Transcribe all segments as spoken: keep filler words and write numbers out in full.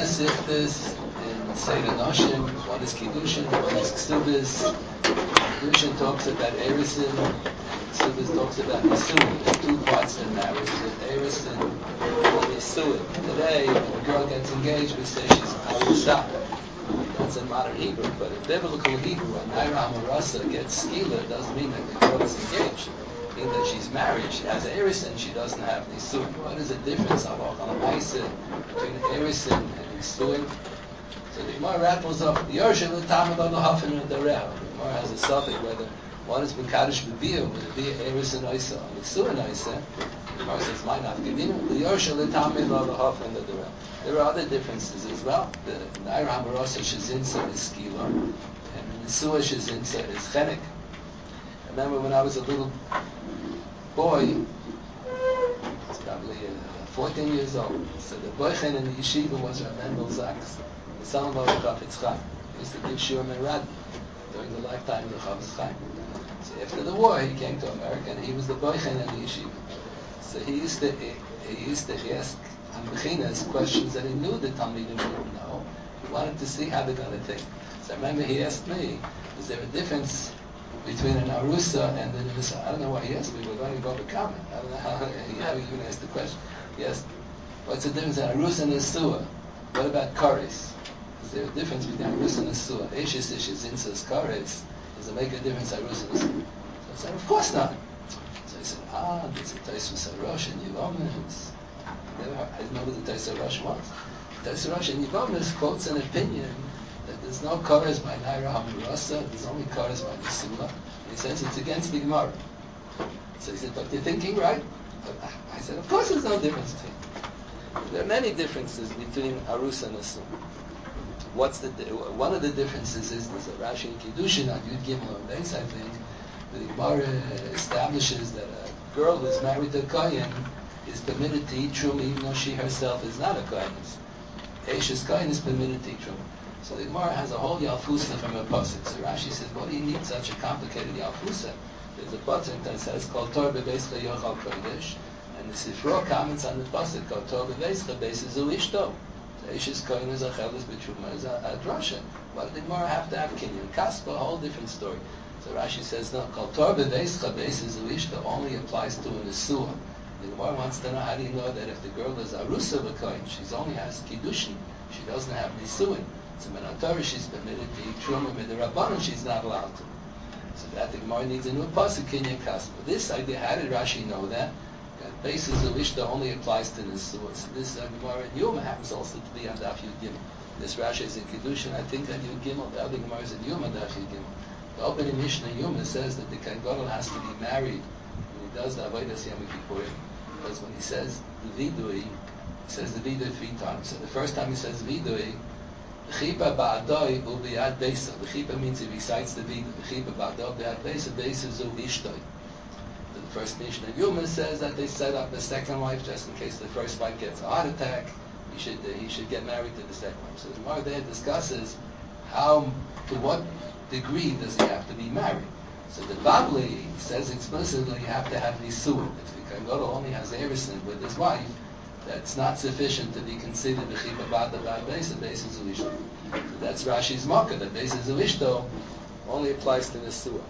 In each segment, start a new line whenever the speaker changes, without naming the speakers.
Masechtas in Seder Noshim. One is Kiddushin, one is Ksubis. Kiddushin talks about Erisin, Ksubis talks about Nisuin. There's two parts to marriage. There's Erisin and Nisuin. Today, when a girl gets engaged, we say she's Arusa. That's in modern Hebrew, but in biblical Hebrew, when Naira Amarasa gets skila, it doesn't mean that the girl is engaged. It means that she's married. She has Erisin, she doesn't have Nisuin. What is the difference between Erisin and Nisuin? So the Gemara rattles off the Yerusha l'tamad on the Hafin and the Reha. The Gemara has a suffix whether one is Mekadosh B'Biyah, whether Biyah Erisin Oisa or Nisuin Oisa. The Gemara says, "My nafkedina the Yerusha l'tamad on the Hafin and the Reha." There are other differences as well. The Naira Hamarasa Shazinsa is Skila, and the Nisua Shazinsa is Chenek. I remember when I was a little boy, it's probably uh, fourteen years old, so the boychen in the yeshiva was Rav Mendel Zaks, the son of the Chafetz Chaim. He used to give shiur merad during the lifetime of the Chafetz Chaim. So after the war, he came to America, and he was the boychen in the yeshiva. So he used to he, he used to ask on Bechinas questions that he knew the Talmidim didn't know. He wanted to see how they're going to think. So I remember he asked me, is there a difference between an Arusa and an Nisa? I don't know why he asked me, we're going to go to comment. I don't know how, how he even asked the question. He asked, what's the difference between Arusa and Nisua? What about Kares? Is there a difference between Arusa and Nisua? Eishis Ishis Insas Kares. Does it make a difference, Arusa and Nisua? So I said, of course not. So he said, ah, there's a Taisus Harosh and Yevomens. I didn't know what the Taisa Rosh was. Taisa Rosh in Yevamos quotes an opinion that there's no Kares by Naira Hamarasa, there's only Kares by Nisua. He says it's against the Gemara. So he said, but you're thinking right? I said, of course there's no difference between. There are many differences between Arusa and Nisua. What's the one of the differences is there's a Rashi in Kiddushin on Yud Gimel and Beis, I think. The Gemara establishes that a girl who's married to a Kohen is permitted to eat truma even though she herself is not a kohen. Eishes kohen is permitted to eat truma. So the Gemara has a whole yalfusa from a pasuk. So Rashi says, what do you need such a complicated yalfusa? There's a pasuk that says, Kol Tor beveischa yochal kodesh, and the Sifro comments on the pasuk, Kol Tor beveischa beisizu ishto. So Eishes kohen is a chelis b'truma is a, a drasha. Why did the Gemara have to have kinyan? Kaspa, a whole different story. So Rashi says, no, Kol Tor beveischa beisizu ishto only applies to an Nesua. The Gemara wants to know, how do you know that if the girl is Arusa B'Koyin, she only has Kiddushin, she doesn't have Nisuin. So in Torah she's permitted to eat Truma, in the Rabbanon she's not allowed to. So that the Gemara needs a new pasuk, Kinyan Kaspa. This idea, how did Rashi know that? That basis of Ishta only applies to Nisuin. So this uh, Gemara in Yuma happens also to be on Daf Yud Gimel. This Rashi is in Kiddushin, I think, on Yud Gimel. The other Gemara is in Yuma, Daf Yud Gimel. The opening Mishnah in Yuma says that the Kohen Gadol has to be married when he does the Avodas Yom Kippurim. Because when he says the vidui, he says the vidui three times. So the first time he says vidui, v'chipa ba'adoi u'biyad beisa. V'chipa means he recites the vidui. V'chipa ba'adoi u'biyad beisa. Beisa zu ishtoi. The first Mishnah Yuma says that they set up a second wife just in case the first wife gets a heart attack. He should uh, he should get married to the second wife. So the Gemara there discusses how, to what degree does he have to be married. So the Babli says explicitly you have to have Nisuin. If the Kohen Gadol only has Erisin with his wife, that's not sufficient to be considered the Chipa Ba'da Ba'ad Beis, and Beis Zuishto. So that's Rashi's Makkah, that Beis Zuishto only applies to Nisuin.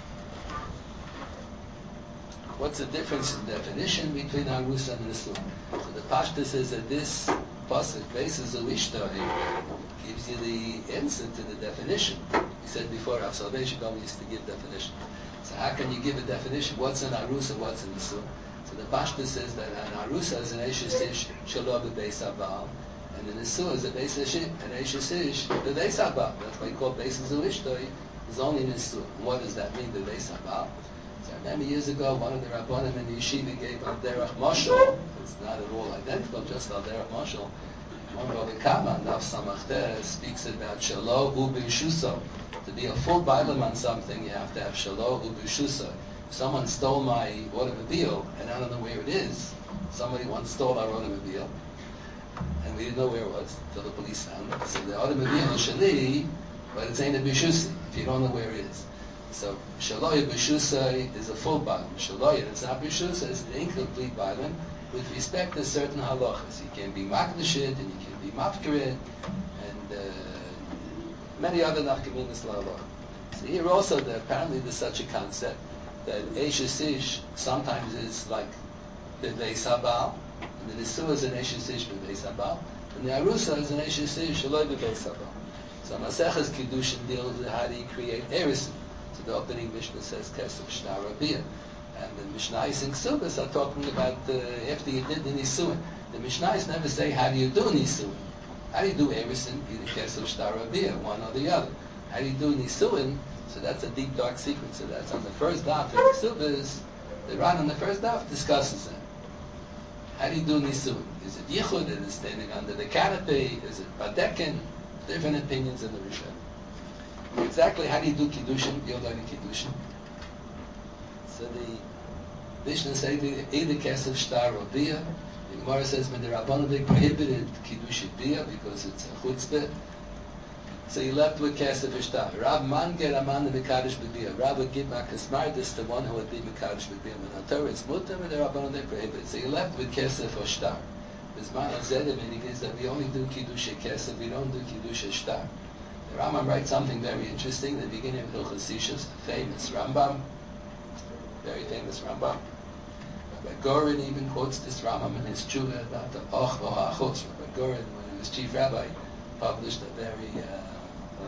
What's the difference in definition between Arusa and Nisuin? So the Pashta says that this pasuk, Beis Zuishto, gives you the answer to the definition. He said before, Rav Salvation only used to give definition. So how can you give a definition? What's an Arusa, what's an Nisua? So the Pashta says that an Arusa is an Eishes Ish Shalom Beis Abal, and an Nisua is an Eishes Ish Beis Abal. That's why you call Beis Zuishtoi, is only an Nisua. What does that mean, Beis Abal? So I remember years ago, one of the Rabbanim in the Yeshiva gave Al Derech Moshel. It's not at all identical, just Al Derech Moshel. One of the Kama, Naf Samach speaks about Shalo Ubishuso. To be a full Bailam on something, you have to have Shalo Ubishuso. Someone stole my automobile, and I don't know where it is. Somebody once stole our automobile, and we didn't know where it was until the police found it. So the automobile is Shali, but it's ain't a Bishusi, if you don't know where it is. So Shaloy Bishusa is a full Bailam. Shaloy, it's not Bishusa, it's an incomplete Bailam. with respect to certain halachas. You can be makdashid and you can be mafkarid, and uh, many other nafkaminas la'alach. So here also, there, apparently there's such a concept that Eishes Ish sometimes is like the Beis Habal, and the Nisua is an Eishes Ish Beis Habal, and the Arusa is an Eishes Ish Shaloi Beis Habal. So Maseches Kiddushin deals with how do you create Erisin. So the opening Mishnah says Kesef Shtar Rabiyah. And the Mishnayos and Ksubas are talking about uh, after you did the Nisuin. The Mishnayos never say how do you do Nisuin. How do you do Erisin? Either Kesef Shtar Rabiyah, one or the other. How do you do Nisuin? So that's a deep, dark secret. So that's on the first daf of the Ksubas. The Ran on the first daf discusses that. How do you do Nisuin? Is it Yichud? Is it standing under the canopy? Is it Badekin? Different opinions in the Rishon. Exactly how do you do Kiddushin? You're learning Kiddushin. So the Mishnah says either Kesef Shtar or Bia. The Gemara says when the Rabbanan they prohibited Kiddushin Bia because it's a chutzpah. So you left with Kesef Shtar. Rab Man get Aman the Mekadosh B'Bia. Rab would give Makasmardis the one who would be Mekadosh B'Bia. When the Torah is mutter, and the Rabbanan they prohibited. So you left with Kesef or Shtar. Bisman Azedim indicates that we only do Kiddush Kesef, we don't do Kiddush Shtar. The Rambam writes something very interesting. The beginning of Hilchos Ishus, a famous Rambam. Very famous Rambam. Rabbi Gorin even quotes this Rambam in his Tshuva about the Och v'Hachos. Rabbi Gorin, when he was chief rabbi, published a very uh,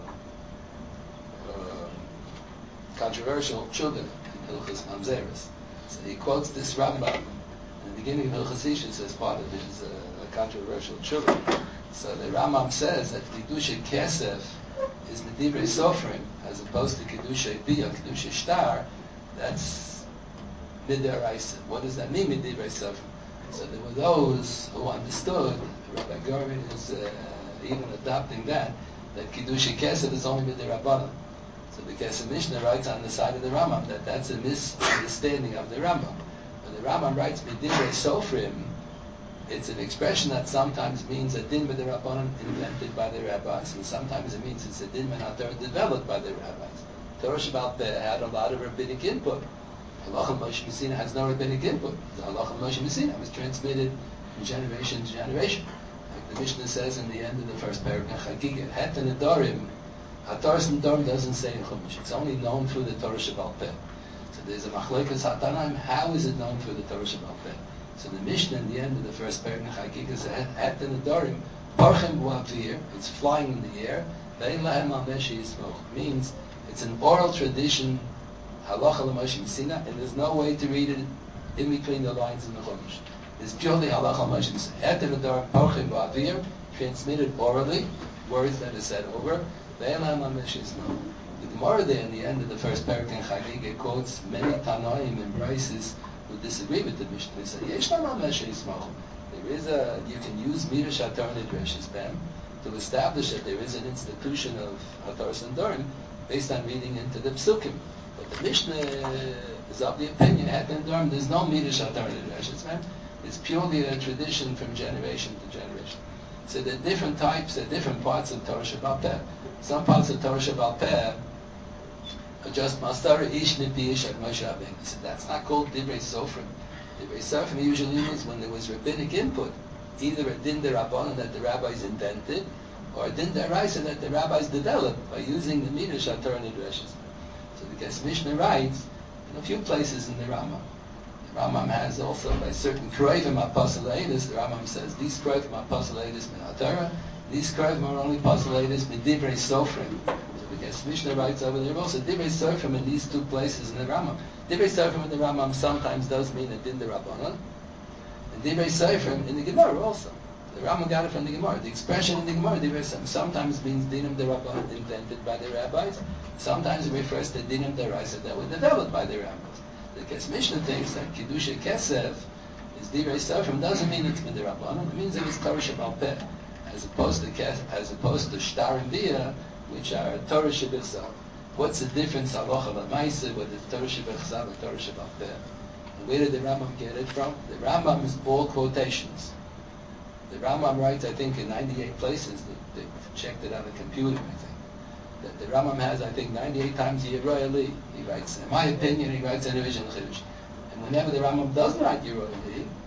uh, uh, controversial Tshuva in Hilchos Mamzeres. So he quotes this Rambam in the beginning of Hilchos Ishus as part of his uh, controversial Tshuva. So the Rambam says that Kiddush Kesef is Medivrei Sofrim as opposed to Kiddush Bia, Kiddush Shtar. That's Midaraisa. What does that mean, Midivrei Sofrim? So there were those who understood, Rabbi Gorin is uh, even adopting that, that Kiddush Kesef is only Midirabbanan. So the Kesef Mishnah writes on the side of the Rambam that that's a misunderstanding of the Rambam. When the Rambam writes Midivrei Sofrim, it's an expression that sometimes means a din Midirabbanan invented by the rabbis, and sometimes it means it's a din Minator developed by the rabbis. Torah Shabbat Peh had a lot of rabbinic input. Halacha Moshe Messina has no rabbinic input. The Halacha Moshe Messina was transmitted from generation to generation. Like the Mishnah says in the end of the first paragraph, Chagigah, Het and Adorim, HaTorah and Adorim doesn't say in Chumash. It's only known through the Torah Shabbat Peh. So there's a Machlekes HaTanaim, how is it known through the Torah Shabbat Peh? So the Mishnah in the end of the first paragraph, Chagigah says, Het and Adorim, Parchim Buavir, it's flying in the air, Ve'in Lahem Al Meshi Yismoch, means it's an oral tradition, halacha l'Moshe Messina, and there's no way to read it in between the lines in the Chumash. It's purely halacha l'Moshe Messina. Eter v'dar parchim ba'avir, transmitted orally, words that are said over. Ve'elam ha'mesh yismo. The Gemara there in the end of the first parak in Chagigah quotes many Tanaim and Brises who disagree with the Mishnah. They say, Yesh lam ha'mesh yismo. There is a, you can use Midrash HaTorah Nidreshes Bem to establish that there is an institution of HaTorah and Dorim based on reading into the Psukim. But the Mishnah is of the opinion, there's no Midrash HaTorah Nidreshes. It's purely a tradition from generation to generation. So there are different types, there are different parts of Torah Shabbat Peh. Some parts of Torah Shabbat Peh are just Mastar Ish Nipi Ish Ad Moshe Rabbeinu. So that's not called Divrei Sofrim. Divrei Sofrim usually means when there was rabbinic input, either a Din D'Rabbanan that the rabbis invented, or a Din D'Oraisa that the rabbis developed by using the Midrash HaTorah Nidreshes. So the Kesef Mishnah writes in a few places in the Rambam. The Rambam has also by certain Kroivim HaPoseleidus, the Rambam says these Kroivim HaPoseleidus min HaTorah, these Kroivim are only Poseleidus min Divrei Sofrim. So the Kesef Mishnah writes over there also Divrei Sofrim in these two places in the Rambam. Divrei Sofrim in the Rambam sometimes does mean a Din D'Rabbanan, and Divrei Sofrim in the Gemara also. The Rambam got it from the Gemara. The expression in the Gemara, Divrei Sofrim, sometimes means Dinim D'Rabbanan invented by the rabbis. Sometimes it refers to Dinim D'Oraisa that were developed by the rabbis. The Kesef Mishnah thinks that Kiddush Kesef is Divrei Sofrim doesn't mean it's Midirabbanan. It means it is Torah Shabbat Peh, as opposed to Kes, as opposed to Shtar and Bia, which are Torah Shabbat. What's the difference halacha l'maaseh whether it's Torah Shabbat or Torah Shabbat Peh? And where did the Rambam get it from? The Rambam is all quotations. The Rambam writes, I think, in ninety-eight places. They, they checked it on the computer, I think. That the Rambam has, I think, ninety-eight times Yeroi Ali. He writes, in my opinion, he writes an original Chiddush. And whenever the Rambam does write Yeroi Ali,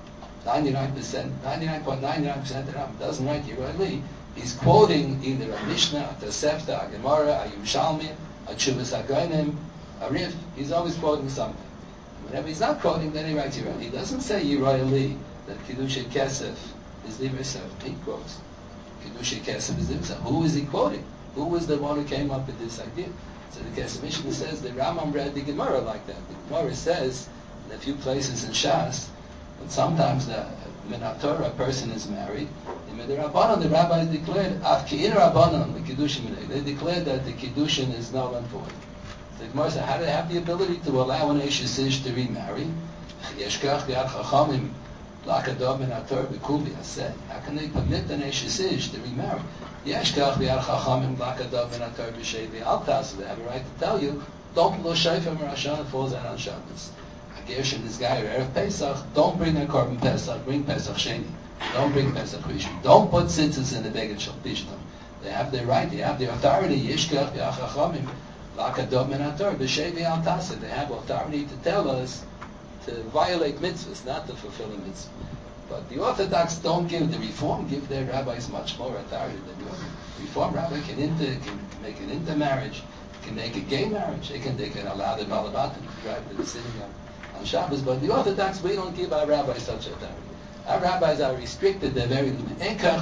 ninety-nine percent, ninety-nine point nine nine percent of the Rambam doesn't write Yerushalmi. He's quoting either a Mishnah, a Tosefta, a Gemara, a Yerushalmi, a Tshuvas HaGonim, a Rif. He's always quoting something. Whenever he's not quoting, then he writes Yerushalmi. He doesn't say Yerushalmi that Kiddushay Kesef is Liversev. He quotes Kiddushay Kesef is Liversev. Who is he quoting? Who was the one who came up with this idea? So the Kesef Mishnah says the Rambam read the Gemara like that. The Gemara says in a few places in Shas that sometimes the Minatora, a person is married. In the Rabbanon, the rabbis declared, Afki'in Rabbanon, the Kiddushin, they declared that the Kiddushin is null and void. The Gemara said, how do they have the ability to allow an Eish Ish to remarry? Yeshkach v'yad chachamim l'akadov minator b'kum v'yaseh. How can they permit an Eish Ish to remarry? Yeshkach v'yad chachamim l'akadov minator b'shei v'al tas. They have a right to tell you, don't blow shayfim or Hashanah falls out on Shabbos. Gershon, this guy, Erev Pesach, don't bring a korban Pesach, bring Pesach Sheni. Don't bring Pesach Rishon. Don't put tzitzis in the Beged Shel Pishtam. They have their right, they have their authority. Yishkach v'achachamim l'akadov minator b'shei v'al taseh. They have authority to tell us to violate mitzvahs, not to fulfill a mitzvah. But the Orthodox don't give, the Reform give their rabbis much more authority than the Reform rabbi can, inter, can make an intermarriage, can make a gay marriage. They can, they can allow the Balabatim to drive to the synagogue on Shabbos, but the Orthodox, we don't give our rabbis such authority. Our rabbis are restricted, they're very limited.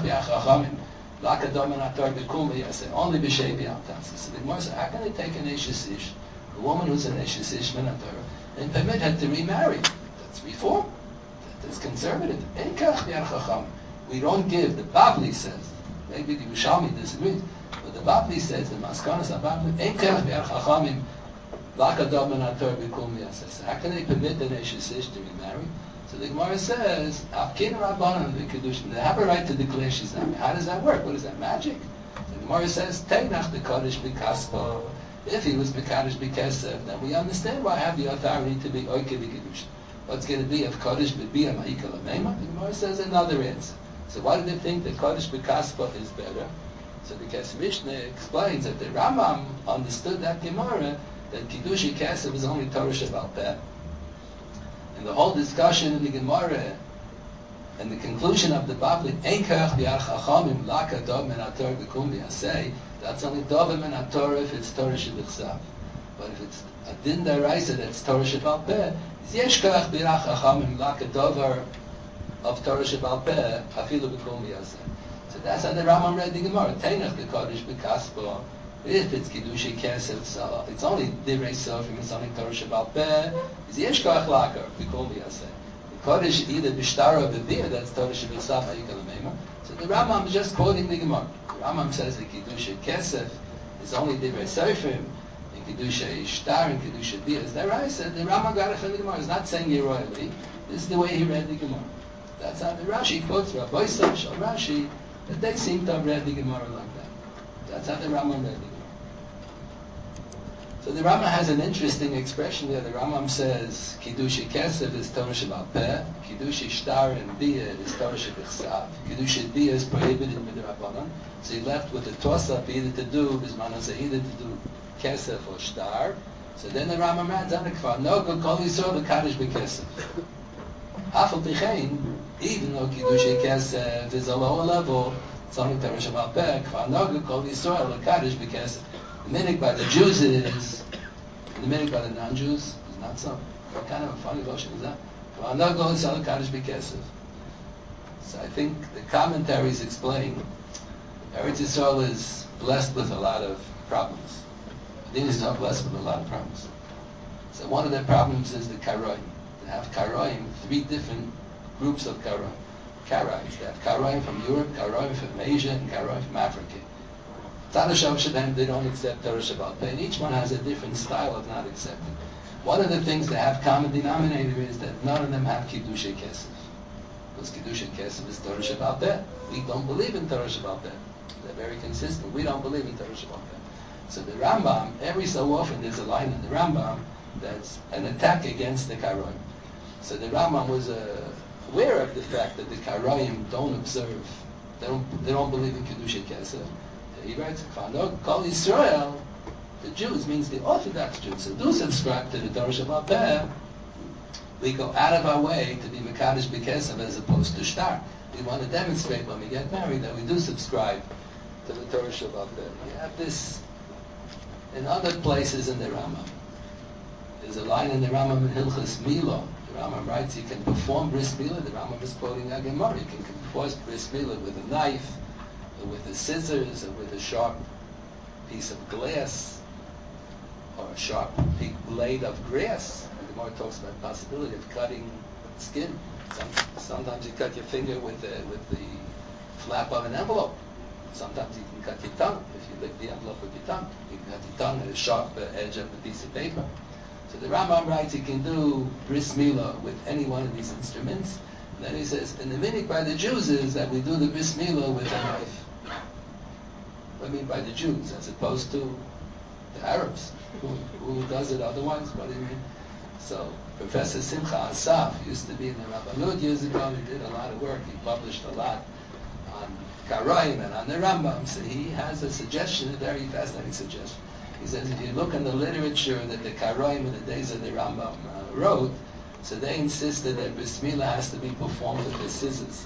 Only b'shei b'altas. So the Gemara says, how can they take an Eish Ish, a woman who's an Eish Ish minator, and permit her to remarry? That's Reform. That's conservative. We don't give, the Bavli says, maybe the Yerushalmi disagrees, but the Bavli says, the Maskanas of Bavli, how can they permit an Eish Ish to remarry? So the Gemara says, Afkin Rabbanan the Kedushin. They have a right to declare she's not. How does that work? What is that, magic? So the Gemara says, Teinach the Kaddish b'Kaspa. If he was b'Kaddish b'Kesef, then we understand why I have the authority to be Oike the Kedushin. What's going to be if Kaddish b'Biyah Ma'ika l'Meima? The Gemara says another answer. So why do they think that Kaddish b'Kaspa is better? So the Kesef Mishnah explains that the Rambam understood that Gemara, that Kiddushi Kesef is only Torah Shebal Peh. And the whole discussion in the Gemara and the conclusion of the Bavli, Ein Kach B'Yad Chachamim Laka Dov Men HaTorah B'Kum B'Yaseh, that's only Dov Men HaTorah if it's Torah Sheb'Chsav. But if it's a Din D'Oraisa that's Torah Sheb'al Peh, it's Yesh Kach B'Yad Chachamim Laka Dover of Torah Sheb'al Peh Afilu B'Kum B'Yaseh. So that's how the Rambam read the Gemara. Teinach the Kaddish B'Kaspa. If it's Kiddushi Kesef, so it's only Divrei Sofrim, it's only Torah Sheb'al Peh, it's Yesh Koach Lakar, we call me Yaseh. The Kaddish either B'Shtara or B'Biyah, that's Torah Sheb'Chsav, Ha'ikal L'Meima. So the Rambam is just quoting the Gemara. The Rambam says that Kiddushi Kesef is only Divrei Sofrim, and Kiddushi Shtar and Kiddushi Biyah. Is that right? So the Rambam got it from the Gemara. He's not saying Yeroyali. This is the way he read the Gemara. That's how the Rashi quotes Rabbi Yosef, Shal Rashi, that they seem to have read the Gemara like that. That's how the Rambam read the Gemara. So the Rambam has an interesting expression there. The Rambam says, Kiddushi Kesef is Torah Sheb'al Peh, Kiddushi Shtar and Biyah is Torah Sheb'Chsav, Kiddushi Biyah is prohibited with the Rabbanan. So he left with a toss-up either to do, Bismanan either to do Kesef or Shtar. So then the Rambam adds on the Kfar, no, go call Yisrael the Kaddish B'Kesef. Afal Tichein, even though Kiddushi Kesef is a lower level, it's only Torah Sheb'al Peh, Kfar no, go call Yisrael the Kaddish B'Kesef. The minhag by the Jews is, the minhag by the non-Jews is not so. What kind of a funny notion is that? Well, I'm not going to sell a Kaddish B'Kesef. So I think the commentaries explain Eretz Yisrael is blessed with a lot of problems. Medina is not blessed with a lot of problems. So one of their problems is the Karaim. They have Karaim, three different groups of Karaim. Karaims. They have Karaim from Europe, Karaim from Asia, and Karaim from Africa. Tadashav Shabbat, they don't accept Torah Sheb'al Peh, and each one has a different style of not accepting. One of the things they have common denominator is that none of them have Kiddushi Kesef. Because Kiddushi Kesef is Torah Sheb'al Peh. We don't believe in Torah Sheb'al Peh. They're very consistent. We don't believe in Torah Sheb'al Peh. So the Rambam, every so often there's a line in the Rambam that's an attack against the Karaim. So the Rambam was uh, aware of the fact that the Karaim don't observe, they don't, they don't believe in Kiddushi Kesef. He writes, Call Yisrael, the Jews, means the Orthodox Jews, who do subscribe to the Torah Sheb'al Peh, we go out of our way to be Mekadosh B'Kesef as opposed to Shtar. We want to demonstrate when we get married that we do subscribe to the Torah Shabbat. We have this in other places in the Rambam. There's a line in the Rambam in Hilchas Milo. The Rambam writes you can perform bris milah. The Rambam is quoting a Gemara. You can perform bris milah with a knife, or with the scissors, or with a sharp piece of glass, or a sharp big blade of grass. The Gemara talks about the possibility of cutting skin. Some, sometimes you cut your finger with the, with the flap of an envelope. Sometimes you can cut your tongue. If you lick the envelope with your tongue, you can cut your tongue at a sharp uh, edge of a piece of paper. So the Rambam writes you can do bris milah with any one of these instruments. And then he says, and the minhag by the Jews is that we do the bris milah with a knife. What I mean by the Jews, as opposed to the Arabs, who, who does it otherwise? What do you mean? So Professor Simcha Asaf used to be in the Rabbanut years ago. He did a lot of work. He published a lot on Karaim and on the Rambam. So he has a suggestion, a very fascinating suggestion. He says if you look in the literature that the Karaim in the days of the Rambam uh, wrote, so they insisted that bris milah has to be performed with the scissors.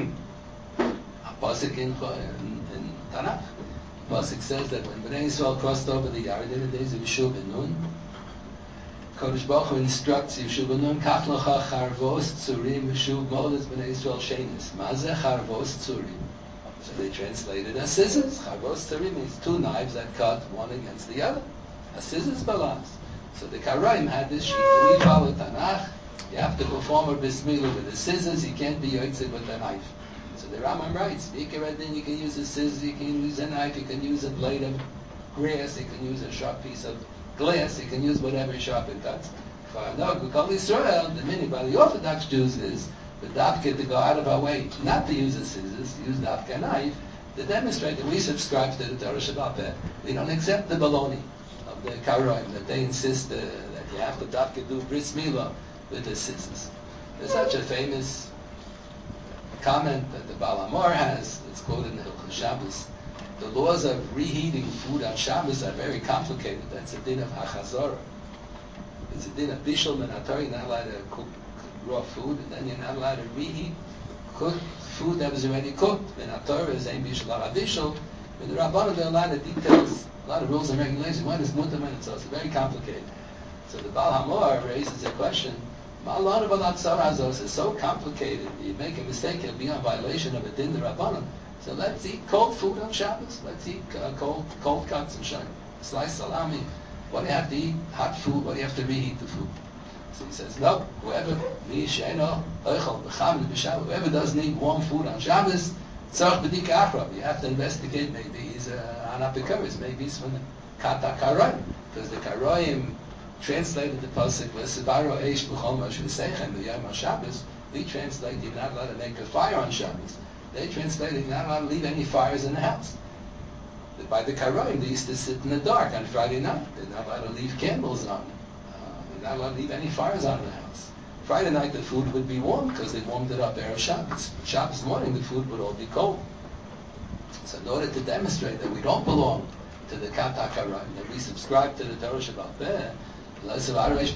A pasuk in, in, in Tanakh. Pasuk says that when Bnei Yisrael crossed over the Yarden in the days of Yeshua ben Nun, Kodesh Baruch Hu instructs Yeshua ben Nun, Kach locha charvos tzurim v'shuv modas Bnei Yisrael shenis. Mazeh charvos tzurim. So they translated as scissors. Charvos tzurim means two knives that cut one against the other. A scissors balance. So the Karaim had this sheet. We follow Tanakh. You have to perform a bris milah with the scissors. You can't be yotzei with a knife. So the Rambam writes, you can use a scissors, you can use a knife, you can use a blade of grass, you can use a sharp piece of glass, you can use whatever sharp it cuts. For no, we call Israel, the minhag by the Orthodox Jews is the dafka to go out of our way, not to use a scissors, use dafka knife, to demonstrate that we subscribe to the Torah Shabbat Peh. We don't accept the baloney of the Karaim, that they insist uh, that you have to dafka do bris milah with the scissors. There's such a famous comment that the Baal HaMaor has, it's quoted in the Hilchos Shabbos. The laws of reheating food on Shabbos are very complicated. That's a din of Hachazorah. It's a din of Bishul Menator. You're not allowed to cook raw food, and then you're not allowed to reheat cooked food that was already cooked. Menator is Ein Bishul Ala Bishul. In the Rabbanah, there are a lot of details, a lot of rules and regulations. When is mutar, when it's also very complicated. So the Baal HaMaor raises a question. Ma'alon Balatzara is so complicated. You make a mistake, it'll be on violation of a din Rabbanan. So let's eat cold food on Shabbos. Let's eat uh, cold cold cuts and Shabbos. Sliced salami. What do you have to eat? Hot food. What do you have to reheat the food? So he says, no. Whoever whoever doesn't eat warm food on Shabbos, you have to investigate. Maybe he's an apikaris. Maybe he's from the Kata Karoim, because the Karoim translated the pasuk v'sivaro eish b'chol ma'ashu seichem b'yom Shabbos. We translate you're not allowed to make a fire on Shabbos. They translated you're not allowed to leave any fires in the house. By the Karaim, they used to sit in the dark on Friday night. They're not allowed to leave candles on. Uh, they're not allowed to leave any fires on in the house. Friday night the food would be warm because they warmed it up erev Shabbos. Shabbos morning the food would all be cold. So in order to demonstrate that we don't belong to the Kata Karaim, that we subscribe to the Torah Shabbat Peh, does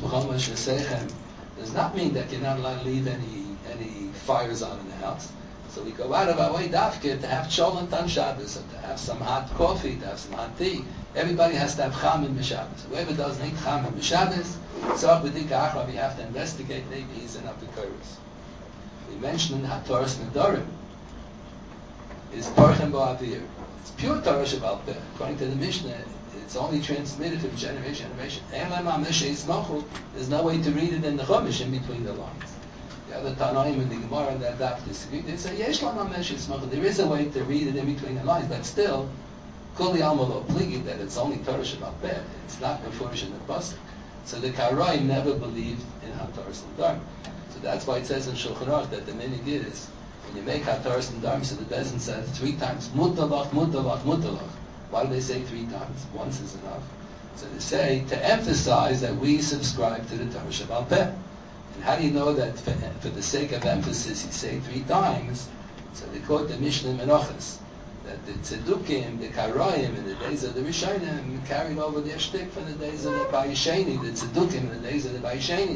not mean that you're not allowed to leave any any fires on in the house. So we go out of our way, dafke, to have cholent on Shabbos, or to have some hot coffee, to have some hot tea. Everybody has to have chamin b'Shabbos. Whoever doesn't eat chamin b'Shabbos, so we have to investigate. Maybe he's an apikoros. We mentioned Hatoras Nedarim is Parchem Bo'avir. It's pure Torah Shabbat Peh. According to the Mishnah, it's only transmitted from generation to generation. There's no way to read it in the Chumash in between the lines. The other Tanoim and the Gemara and that Daf disagree. They say, Yesh Lam There is a way to read it in between the lines, but still, Kuli Alma Pligi, that it's only Torah Shabbat Peh. It's not Mefurish in the Pasuk. So the Karaim never believed in Hataras Nedarim. So that's why it says in Shulchan Aruch that the minhag is, when you make Hataras Nedarim, so the Bezin says three times, Mutalach, Mutalach, Mutalach. Why do they say three times? Once is enough. So they say to emphasize that we subscribe to the Torah Shabbat Peh. And how do you know that for, for the sake of emphasis you say three times? So they quote the Mishnah Menachos, that the Tzedukim, the Karaim in the days of the Rishonim carried over their shtick from the days of the Bayisheni, the Tzedukim in the days of the Bayisheni.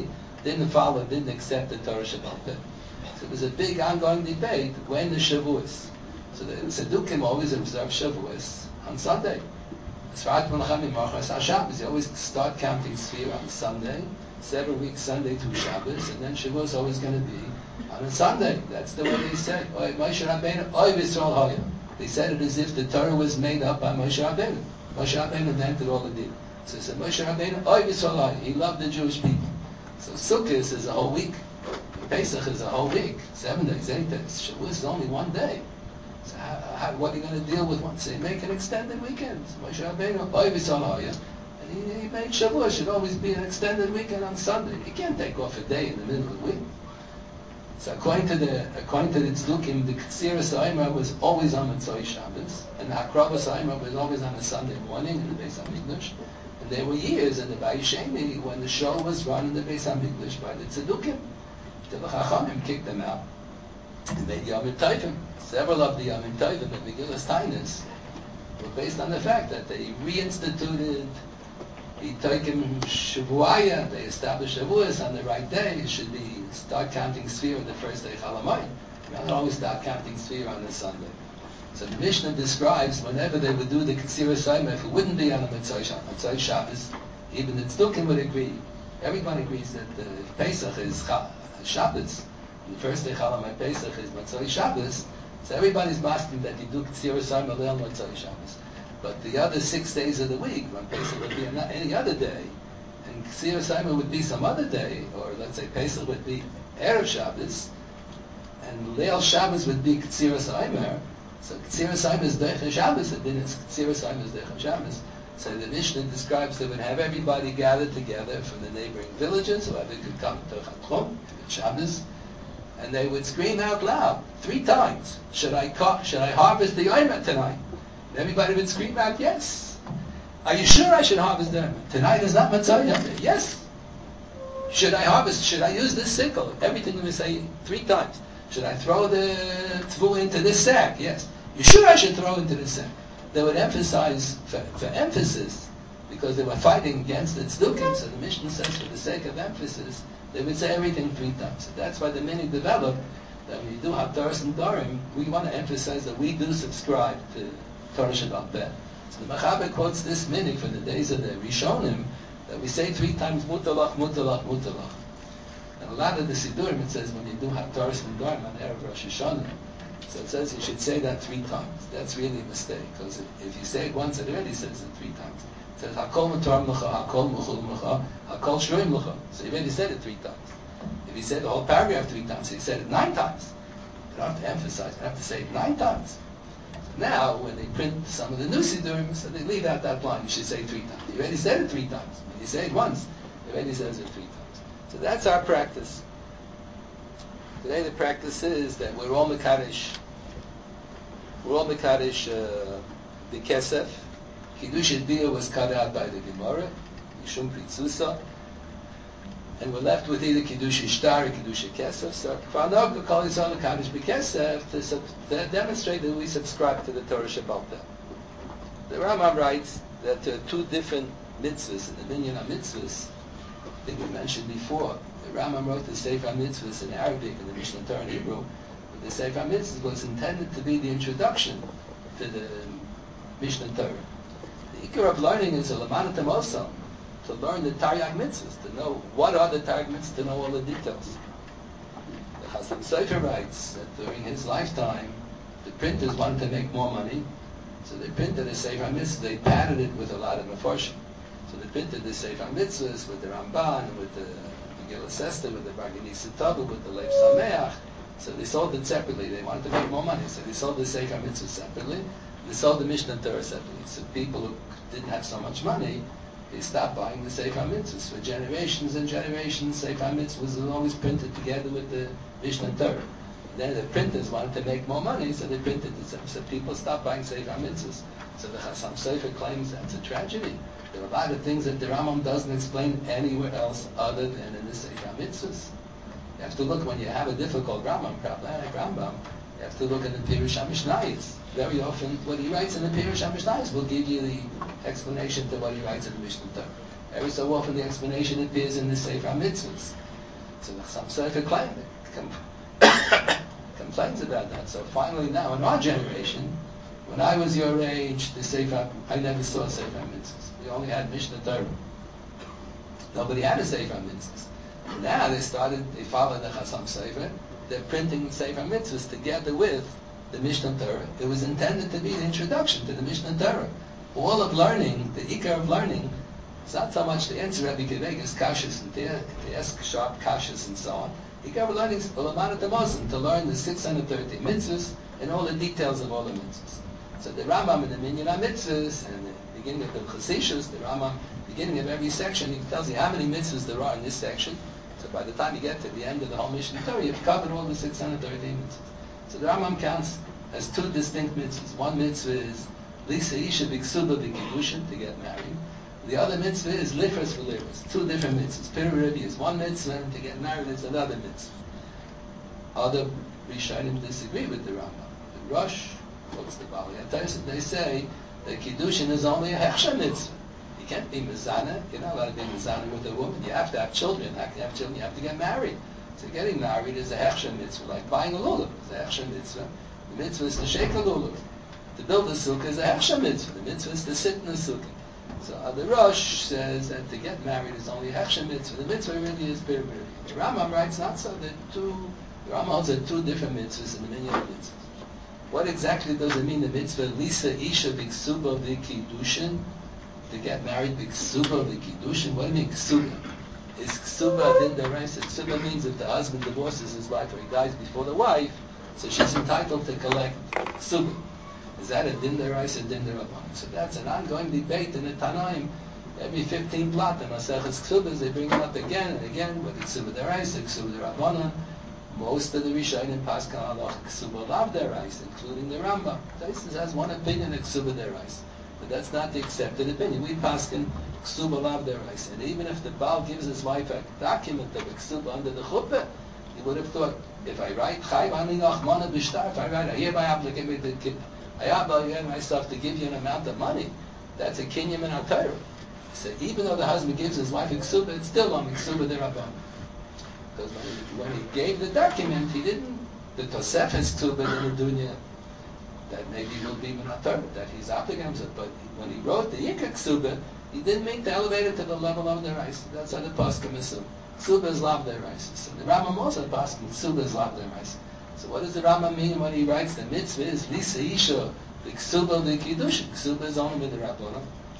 didn't follow, didn't accept the Torah Shabbat Peh. So there's a big ongoing debate when the Shavuos. So the Tzaddukim always observe Shavuos on Sunday. As far as Menachem Machas Shabbos, you always start counting Sfira on Sunday, seven weeks Sunday to Shabbos, and then Shavuos is always going to be on a Sunday. That's the way they say. Moshe Rabbeinu, Oy Yisrael Hoya. They said it as if the Torah was made up by Moshe Rabbeinu. Moshe Rabbeinu invented all the din. So it said Moshe Rabbeinu, Oy Yisrael Hoya. He loved the Jewish people. So Sukkot is a whole week. Pesach is a whole week, seven days, eight days. Shavuos is only one day. So how, how, what are you going to deal with once they make an extended weekend? Moshe Rabbeinu, Oy Yisrael Hoya. And he, he made Shavuos should always be an extended weekend on Sunday. You can't take off a day in the middle of the week. So according to the according to the Tzdukim, the Ksiras Omer was always on Motzei Shabbos, and the Hakravas Omer was always on a Sunday morning in the Beis Hamikdash. And there were years in the Bayis Sheni when the show was run in the Beis Hamikdash by the Tzdukim. The Chachamim kicked them out and made Yomim Tovim. Several of the Yomim Tovim in Megillas Tainis were based on the fact that they reinstituted Itokim Shavuaya. They established Shavuos on the right day. It should be start counting Sfira the first day Chalamayim. You don't always start counting Sfira on the Sunday. So the Mishnah describes whenever they would do the Ksira Saima, if it wouldn't be on a Motzei Shabbos, even the Tzdukim would agree. Everyone agrees that uh, if Pesach is Shabbos, the first day Chalamayim Pesach is Motzei Shabbos, so everybody's asking that you do Ksira Saima Leil Motzei Shabbos. But the other six days of the week, when Pesach would be any other day, and Ksira Saima would be some other day, or let's say Pesach would be Erev Shabbos, and Leil Shabbos would be Ksira Saima, so Ksira Saima is Deichen Shabbos, and then Ksira Saima is Deichen Shabbos. So the Mishnah describes they would have everybody gathered together from the neighboring villages, whoever could come to Chatchum, Shabbos, and they would scream out loud three times, should I, co- should I harvest the Omer tonight? Everybody would scream out, yes. Are you sure I should harvest them? Tonight is not Matzah. Yes. Should I harvest? Should I use this sickle? Everything we say three times. Should I throw the tvu into this sack? Yes. You sure I should throw into this sack? They would emphasize, for, for emphasis, because they were fighting against the tzdukim, so the Mishnah says for the sake of emphasis, they would say everything three times. So that's why the meaning developed that when you do Haftarah and Dorim, we want to emphasize that we do subscribe to Torah Shabbat Peh. So the Mechaber quotes this minhag from the days of the Rishonim that we say three times Mutalach, Mutalach, Mutalach. And a lot of the Sidurim it says when you do Haftarah and Dorim on Erev Rosh Hashanah, so it says you should say that three times. That's really a mistake because if, if you say it once, it already says it three times. It says Hakol Mutar Mecha, Hakol Muchul Mecha, Hakol Shroim Mecha. So you already said it three times. If you said the whole paragraph three times, so you said it nine times. You don't have to emphasize. You have to say it nine times. Now, when they print some of the new Sidurim, so they leave out that line. You should say it three times. You already said it three times. When you say it once, it already says it three times. So that's our practice. Today the practice is that we're all Mekadesh. We're all Mekadesh uh, the Kesef. Kiddush Bia was cut out by the Gemara, Yishum Pritzusa. And we're left with either Kiddush Ishtar or Kiddush Kesef. So, Kvanog, we call this all Mekadesh B'Kesef to, sub- to demonstrate that we subscribe to the Torah Shabbat Peh. The Rambam writes that there are two different mitzvahs in the Minyan HaMitzvahs. I think we mentioned before. The Rambam wrote the Sefer HaMitzvahs in Arabic and the Mishnah Torah in Hebrew. But the Sefer HaMitzvahs was intended to be the introduction to the Mishnah Torah. The Ikar of learning is a Lamanat HaMosam, to learn the Taryag Mitzvahs, to know what are the Taryag Mitzvahs, to know all the details. The Chasam Sofer writes that during his lifetime, the printers wanted to make more money, so they printed a Sefer HaMitzvah, they padded it with a lot of Mefarshim. So they printed the Sefer HaMitzvahs with the Ramban, with the Megillas Esther, with the Bargini Sitava, with the Lev Sameach. So they sold it separately. They wanted to make more money, so they sold the Sefer HaMitzvah separately. They sold the Mishnah Torah separately. So people who didn't have so much money, they stopped buying the Sefer HaMitzvahs. For generations and generations, Sefer HaMitzvahs was always printed together with the Mishnah Torah. And then the printers wanted to make more money, so they printed it. So people stopped buying Sefer HaMitzvahs. So the Chasam Sofer claims that's a tragedy. There are a lot of things that the Rambam doesn't explain anywhere else other than in the Sefer HaMitzvahs. You have to look when you have a difficult Rambam problem, like Rambam, you have to look in the Pirush HaMishnayos. Very often, what he writes in the Pirush HaMishnayos will give you the explanation to what he writes in the Mishnah Torah. Every so often, the explanation appears in the Sefer HaMitzvahs. So the Chassam Sofer claim, complains about that. So finally now, in our generation, when I was your age, the Sefer, I never saw Sefer Mitzvahs. We only had Mishnah Torah. Nobody had a Sefer Mitzvahs. Now they started, they followed the Chassam Sofer. They're printing Sefer Mitzvahs together with the Mishnah Torah. It was intended to be the introduction to the Mishnah Torah. All of learning, the ikar of learning, it's not so much to answer Rabbi Kivega's kashas and to, to ask sharp kashas and so on. Ikar of learning is Ulamanat Mosin, to learn the six hundred thirty mitzvahs and all the details of all the mitzvahs. So the Rambam in the Minyan HaMitzvahs and the beginning of the Chasishus, the Rambam, beginning of every section, he tells you how many mitzvahs there are in this section. So by the time you get to the end of the whole Mishnah Torah, you've covered all the six hundred thirty mitzvahs. So the Rambam counts as two distinct mitzvahs. One mitzvah is Lisa Isha B'Ksuba B'Kiddushin, to get married. The other mitzvah is Lifras V'Lifras, two different mitzvahs. Piruribi is one mitzvah, and to get married is another mitzvah. Other Rishonim disagree with the Rambam. The Rosh, what's the Bali Atayis, they say that Kiddushin is only a Hechsha mitzvah. You can't be Mizana, you're not allowed to be Mizana with a woman. You have to have children. After you have children, you have to get married. So getting married is a Hechsha mitzvah, like buying a lulav is a Hechsha mitzvah. The mitzvah is to shake a lulav. To build a sukkah is a Hechsha mitzvah. The mitzvah is to sit in a sukkah. So uh, the Rosh says that to get married is only a Hechsha mitzvah. The mitzvah really is Pir Pir. The Rambam writes not so. There are two, the Rambam holds that two different mitzvahs in the Minyan mitzvahs. What exactly does it mean, the mitzvah Lisa Isha B'Ksuba B'Kiddushin? To get married B'Ksuba B'Kiddushin? What do you mean Ksuba? Is Ksuba din deraisa? Ksuba means if the husband divorces his wife or he dies before the wife, so she's entitled to collect Ksuba. Is that a din deraisa, din derabbanan? So that's an ongoing debate in the Tanaim. Every fifteen plot in Maseches Ksubas, they bring it up again and again, whether Ksuba deraisa, Ksuba derabbanan. Most of the Rishonim Paskan Halach Ksuba lav deraisa, including the Rambam. Taisus has one opinion of Ksuba deraisa, but that's not the accepted opinion. We Paskan Ksuba lav deraisa, and even if the Baal gives his wife a document of a Ksuba under the chuppah, he would have thought, if I write Chayv Ani Nachmana B'Shtar, if I write, I hereby obligate me to I obligate myself to give you an amount of money, that's a kinyam in our Torah. So even though the husband gives his wife a ksuba, it's still on ksuba derabbanan. Because when he, when he gave the document, he didn't, the Tosefes ksuba in the dunya, that maybe will be in our Torah, that he's obligated himself, but when he wrote the Yikar ksuba, he didn't make the elevator to the level of the rice. That's how the Paskim assume. Ksuba is lav deraisa. So the Rambam also Paskim, ksuba is lav deraisa. So what does the Rambam mean when he writes the mitzvah is Lisa Isha B'Ksuba B'Kiddushin? Ksuba is only with the Rabbanah.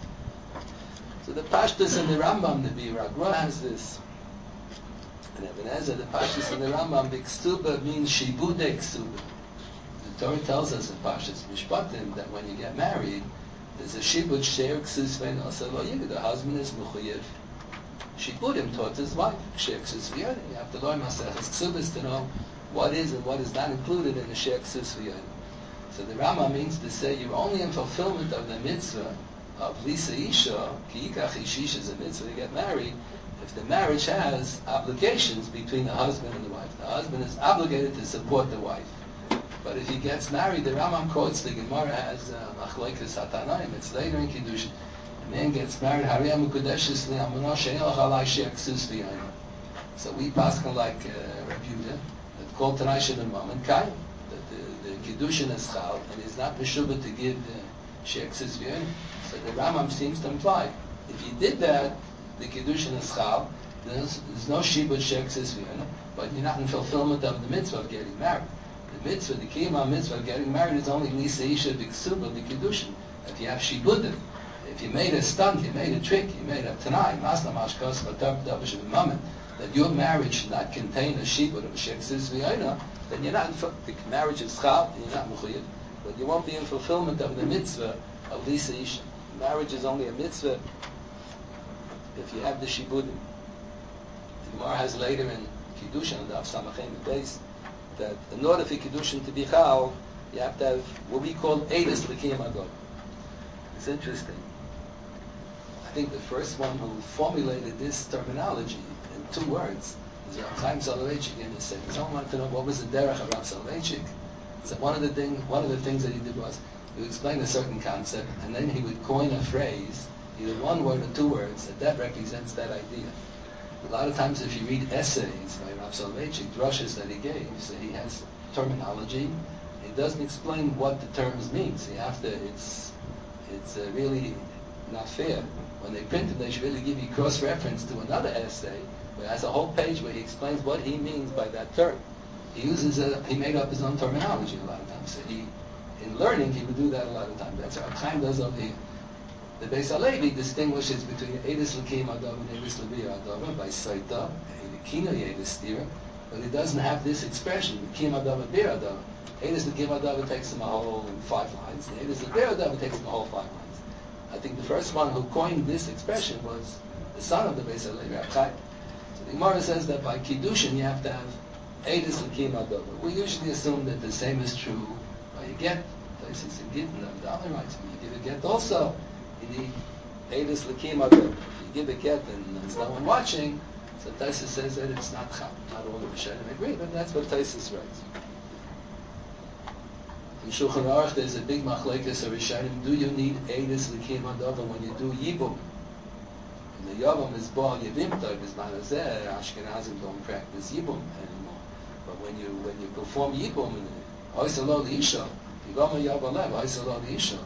So the Pashtus in the Rambam, the Biragra has this. And Ibn Ezra, the Pashtus in the Rambam, B'Ksuba means Shibude Ksuba. The Torah tells us in Pashtus Mishpatim that when you get married, there's a Shibud Sher Ksusvein Asalo Yigud. The husband is Mechuyev. Shibudim taught his wife, Sher Ksusvein. You have to learn Maseches Ksubas to know what is and what is not included in the Sher Ksusvein. So the Rama means to say you're only in fulfillment of the mitzvah of Lisa Isha, Ki Yikach Ishish is a mitzvah to get married, if the marriage has obligations between the husband and the wife. The husband is obligated to support the wife. But if he gets married, the Rambam quotes, the Gemara has Machlokes Hatanaim, it's later in Kiddushin. A man gets married, Hariyam Ukudeshes Li'amunah She'elach Alai She'er Ksus V'yayim. So we paskin like uh, Rabbi Yehuda, that called Tanai Shem Mom and Kaim, that the, the Kiddushin is Chal, and he's not Meshubah to give the She'er Ksus V'yayim. So the Rambam seems to imply, if you did that, the Kiddushin is Chal, there's, there's no Shibud She'er Ksus V'yayim, but you're not in fulfillment of the mitzvah of getting married. The mitzvah, the kiyama mitzvah of getting married is only Lisa Isha B'Ksuba B'Kiddushin. If you have Shibudim, if you made a stunt, you made a trick, you made a Tanai, Masna Mashkos Vatar Davish V'Mamet, that your marriage should not contain a Shibud of a She'er Ksus V'yayim, then you're not in fulfillment. The marriage is Chal, and you're not Mechuyev, but you won't be in fulfillment of the mitzvah of Lisa Isha. Marriage is only a mitzvah if you have the Shibudim. The Gemara has later in Kiddushin, the Av Samachem Beis, that in order for Kiddushin to be Chal, you have to have what we call Eidos L'Kiyam Agod. It's interesting. I think the first one who formulated this terminology in two words is Rav Chaim Soloveitchik in his saying. Someone wanted to know what was the derech of Rav Soloveitchik. So one of the thing, one of the things that he did was he would explain a certain concept, and then he would coin a phrase, either one word or two words, that that represents that idea. A lot of times if you read essays by Rav Soloveitchik, drushes that he gave, so he has terminology. He doesn't explain what the terms mean. So you have to, it's, it's uh, really not fair. When they print it, they should really give you cross-reference to another essay where has a whole page where he explains what he means by that term. He uses a, he made up his own terminology a lot of times. So he, in learning, he would do that a lot of times. That's what Chaim does over here. The Beis Halevi distinguishes between Eidus L'Kiyum Adava and Eidus L'Biyur Adava by Saita, Kino Eidus Stira, but it doesn't have this expression, L'Kiyum Adava Biyur Adava. Eidus L'Kiyum Adava takes him a whole five lines. Eidus L'Biyur Adava takes him a whole five lines. I think the first one who coined this expression was the son of the Beis Halevi, Reb Chaim. So the Gemara says that by Kiddushin you have to have Eidus L'Kiyum Adava. We usually assume that the same is true by a get. Places in Gittin, the other rights, when you give a get also, you need Eidus L'Kiyum Adava. If you give a get and there's no one watching, so Taisus says that it's not Chal. Not all of the Rishonim agree, but that's what Taisus writes. In Shulchan Aruch, there's a big machlekes of Rishonim. Do you need Eidus L'Kiyum Adava when you do Yibum? And the Yavam is Baal Yevimta, is Manazeh. Ashkenazim don't practice Yibum anymore. But when you when you perform Yibum, Oisalo L'Isha, Yibam Yavalev, Oisalo L'Isha.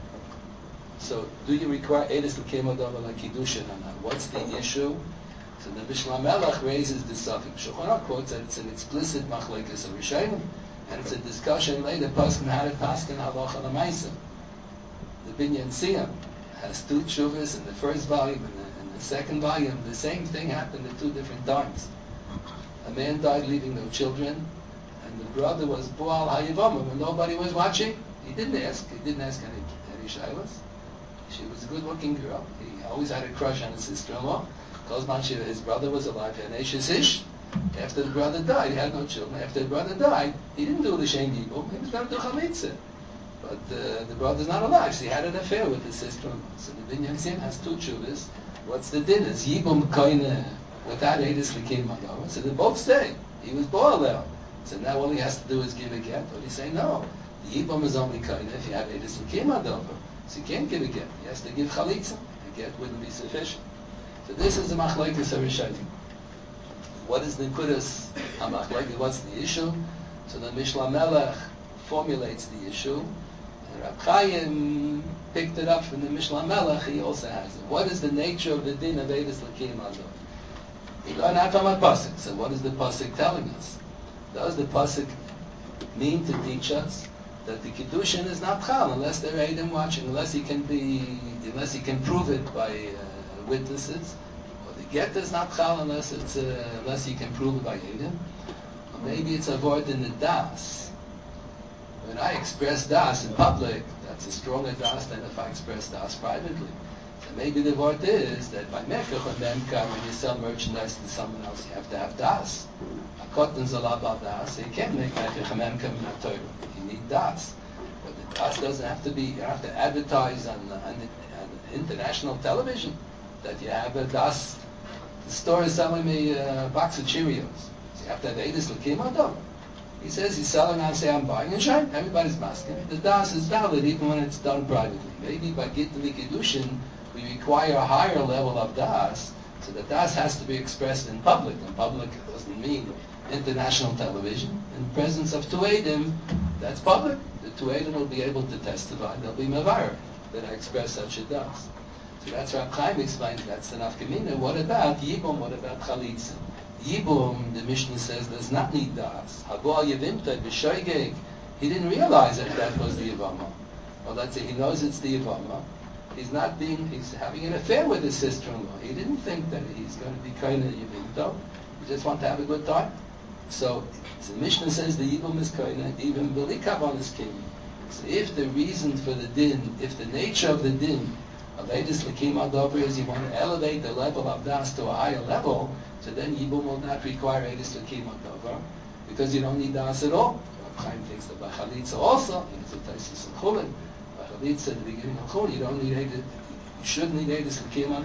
So, do you require Eidus L'Kiyum Adava like Kiddushin or not? What's the issue? So the Mishnah Melech raises this suffix. Shulchan Aruch quotes that it's an explicit machlekes of Rishonim, and it's a discussion later, Paskin how to Paskin Halacha L'Maisa. The Binyan Siyam has two tshuvas in the first volume and the, in the second volume. The same thing happened at two different times. A man died leaving no children, and the brother was Boal Hayivama when nobody was watching. He didn't ask. He didn't ask any any shaylas. She was a good-looking girl. He always had a crush on his sister-in-law. Kozman Shiva, his brother was alive. He had Eishes Ish. After the brother died, he had no children. After the brother died, he didn't do the Shem Yibum. He was going to do Chalitza. But uh, the brother's not alive, so he had an affair with his sister-in-law. So the Binyan Sim has two chuvas. What's the din? Is Yibum Koine without Eidus L'Kiyum Adava? So they both say he was Boal there. So now all he has to do is give a get. But he say no. The Yibum is only Koine if you have Eidus L'Kiyum Adava. So he can't give a get. He has to give Chalitza. A get wouldn't be sufficient. So this is the machlekes of Rishonim. What is the kudas hamachlekes? What's the issue? So the Mishnah Melech formulates the issue, and Reb Chaim picked it up from the Mishnah Melech. He also has it. What is the nature of the din of Eidus L'Kiyum Adava? He learned out from a pasuk. So what is the pasuk telling us? Does the pasuk mean to teach us that the kiddushin is not chal unless there are Eidim watching, unless he can be, unless he can prove it by uh, witnesses, or the get is not chal unless it's uh, unless he can prove it by Eidim, or maybe it's a word in the das. When I express das in public, that's a stronger das than if I express das privately. So maybe the word is that by mekach or memka, when you sell merchandise to someone else, you have to have das. A cotton's a lot about das, so you can't make mekach or memka in a Torah. You need das. But the das doesn't have to be, you have to advertise on, on, on international television that you have a das. The store is selling me a box of Cheerios. So you have to have Eidus L'Kiyum Adava. He says he's selling, I say I'm buying, and shine, everybody's masking. The das is valid even when it's done privately. Maybe by Gittin L'Kiddushin, we require a higher level of das, so the das has to be expressed in public. And public doesn't mean international television. In the presence of two Eidim, that's public. The two Eidim will be able to testify. They'll be mevar that I express such a das. So that's Reb Chaim explains. That's the nafkamina. What about Yibum? What about Chalitza? Yibum, the Mishnah says, does not need das. Habo Yevimta b'shoigeg. He didn't realize that that was the Yavama. Well, let's say he knows it's the Yavama. He's not being, he's having an affair with his sister-in-law. He didn't think that he's going to be kind of Yevimta. He just wants to have a good time. So, so the Mishnah says the Yibum is kind of, even Belikavan is king. So if the reason for the din, if the nature of the din of Eidus L'Kiyum Adava is you want to elevate the level of das to a higher level, so then Yibum will not require Eidus L'Kiyum Adava, because you don't need das at all. Reb Chaim thinks that by Chalitza also, it's a Taisus and Chulin, by Chalitza at the beginning of Chulin, you don't need Eidus, you shouldn't need Eidus L'Kiyum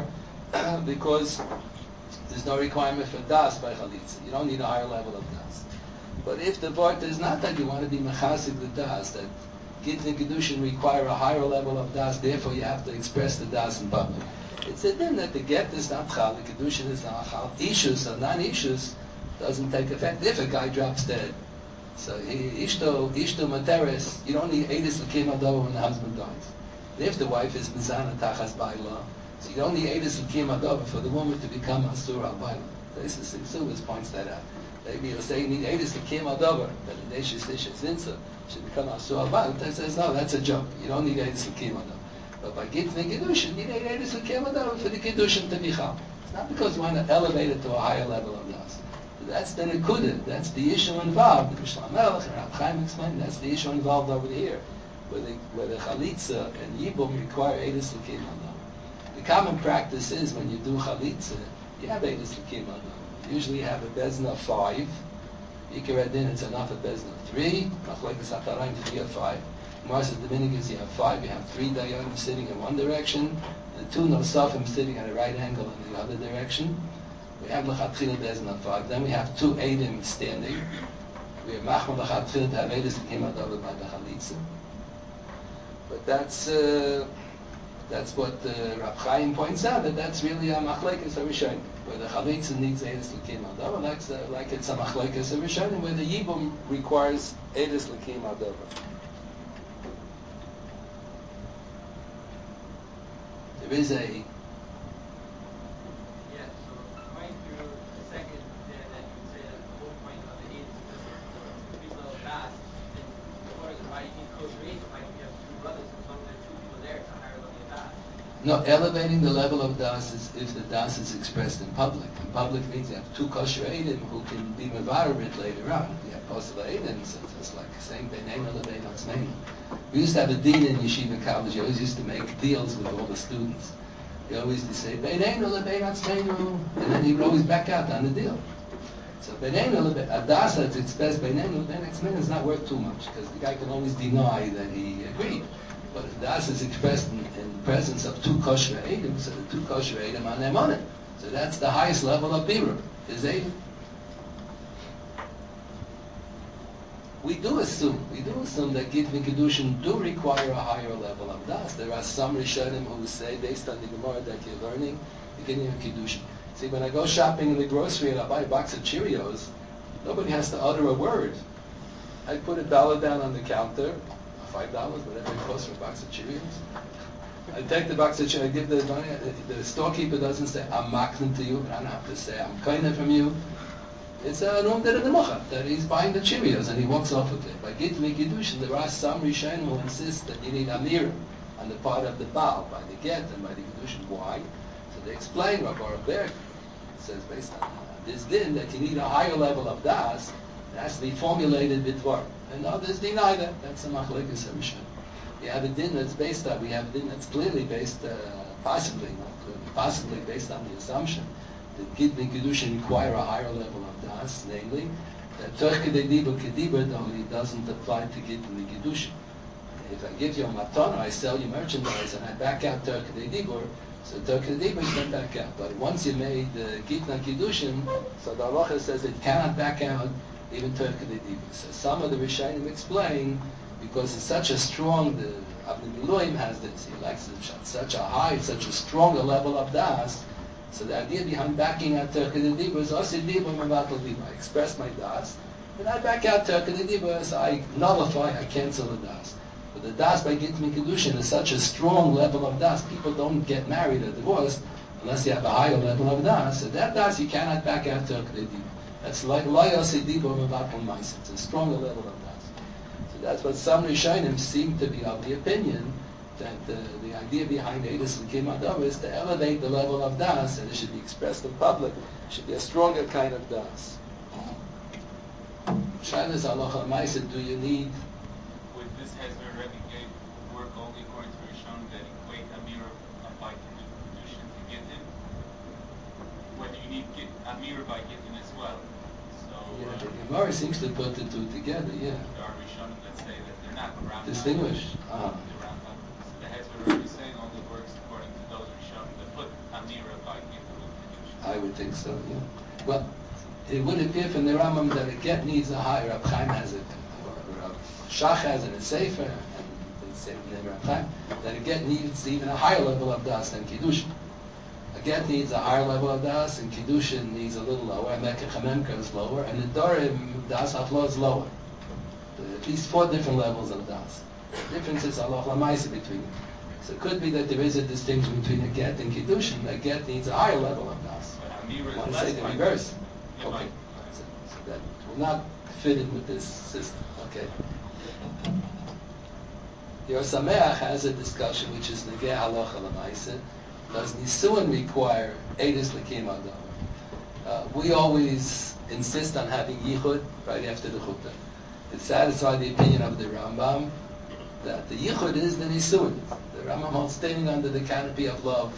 Adava, because there's no requirement for das by Chalitza. You don't need a higher level of das. But if the vort is not that you want to be mechasik the das, that Gittin and Kedushin require a higher level of das, therefore you have to express the das in public. It's a din that the get is not chal, the Kedushin is not chal. Ishus or non-ishus doesn't take effect if a guy drops dead. So he, ishto, ishto materes, you don't need edus l'kim adova when the husband dies. And if the wife is mizana tachas baila, so you don't need edus l'kim adova for the woman to become asur al baila. This is Sivas points that out. Maybe you'll say you need edus l'kim adova, that the neshis neshis zinsa should become asur al baila. He says no, that's a joke. You don't need edus l'kim adova. But by gittin and kedushin, you need edus l'kim adova for the kedushin to be chal. It's not because you want to elevate it to a higher level of das. That's the nekudah. That's the issue involved. The Mishnah Melech and Rab Chaim explained that's the issue involved over here, where the where the chalitza and yibum require edus l'kim adova. The common practice is when you do chalitza, you have edus l'kim adova. Usually you have a bezna of five. Ikar adin, it's enough a bezna of three. Machlekes hatarayim three or five. Mars the Dominicans, you have five. You have three dayanim sitting in one direction, and two nosafim sitting at a right angle in the other direction. We have l'chatchila bezna of five. Then we have two edim standing. We have machma l'chatchila to have edus l'kim adova by the chalitza. But that's uh, that's what uh, Rab Chaim points out, that that's really a machlekes harishonim, where the chalitza needs edus l'kim adova, like, uh, like it's a machlekes harishonim, where the yibum requires edus l'kim adova. There is a No, elevating the level of das is if the das is expressed in public. In public means you have two kosher edim who can be mevarit later on. You have posel edim, so it's like saying beineinu lebein atzmeinu. We used to have a din in yeshiva college. You always used to make deals with all the students. You always used to say beineinu lebein atzmeinu, and then he would always back out on the deal. So beineinu lebein, a das that's expressed beineinu lebein atzmeinu is not worth too much because the guy can always deny that he agreed. But if das is expressed in, in the presence of two kosher edim, so the two kosher edim are ne'emanim. So that's the highest level of birur, is edim. We do assume, we do assume that gittin and kedushin do require a higher level of das. There are some rishonim who say, based on the Gemara that you're learning, gittin and kedushin. See, when I go shopping in the grocery and I buy a box of Cheerios, nobody has to utter a word. I put a dollar down on the counter, five dollars, whatever it costs for a box of Cheerios. I take the box of Cheerios, I give the money, the storekeeper doesn't say, I'm maklim to you, and I don't have to say, I'm kind from you. It's a room that that he's buying the Cheerios and he walks off with it. By gittin and kedushin, there are some rishonim who insist that you need amira on the part of the Baal, by the get and by the kedushin. Why? So they explain, Rabbi Berg says, based on this din, that you need a higher level of das. It has to be formulated b'dvar. And others deny that. That's a machlekes harishonim. We have a din that's based on, we have a din that's clearly based, uh, possibly, not clearly, possibly based on the assumption that gittin and kedushin require a higher level of das, namely, that toch kedei dibur kedibur only doesn't apply to gittin and kedushin. If I give you a matana, I sell you merchandise, and I back out toch kedei dibur, so toch kedei dibur can back out. But once you made uh, gittin and kedushin, so the halacha says it cannot back out even toch kedei dibur. So some of the rishonim explain, because it's such a strong, the Avnei Miluim has this, he likes it, such a high, such a stronger level of das. So the idea behind backing out toch kedei dibur is osid dibur mevatel dibur. I express my das, and I back out toch kedei dibur, so I nullify, I cancel the das. But the das by gittin and kedushin is such a strong level of das. People don't get married or divorced unless you have a higher level of das. So that das you cannot back out toch kedei dibur. That's like lo yosid dibur mevatel ma'aseh. It's a stronger level of das. So that's what some rishonim seem to be of the opinion, that uh, the idea behind edus l'kim adova is to elevate the level of das, and it should be expressed in public. It should be a stronger kind of das. Shailas halacha ma'aseh, do you need?
With this hezbollah already gave work only according to Rishon that equate amir by kedushin to gittin? Whether you need get, amir by gittin as well. So
Yeah,
uh,
the Gemara seems to put the two together. Yeah.
there are Rishonim that say that they're not around.
Distinguish. Uh-huh.
The hezbollah already saying only works according to those Rishonim that put amira by gittin with kedushin.
I would think so. Yeah. Well, it would appear from the Rambam that a get needs a higher. Rab Chaim has it, or Rab Shach has it in Sefer, and Same with the Ram Chaim. That a get needs even a higher level of das than kiddushin. A get needs a higher level of das, and kiddushin needs a little lower. And mekach hamemka is lower, and the dorim das haflo is lower. At least four different levels of das. The difference is halach lamaisa between them. So it could be that there is a distinction between a get and kiddushin. A get needs a higher level of das. I want to say the reverse. Okay. So, so that will not fit in with this system. Okay. Your Sameach has a discussion which is negeh halacha lamaisa. Does nisuin require edus l'kiyum adam? Uh, we always insist on having yichud right after the chuppah. To satisfy the opinion of the Rambam that the yichud is the nisuin. The Rambam holds standing under the canopy of love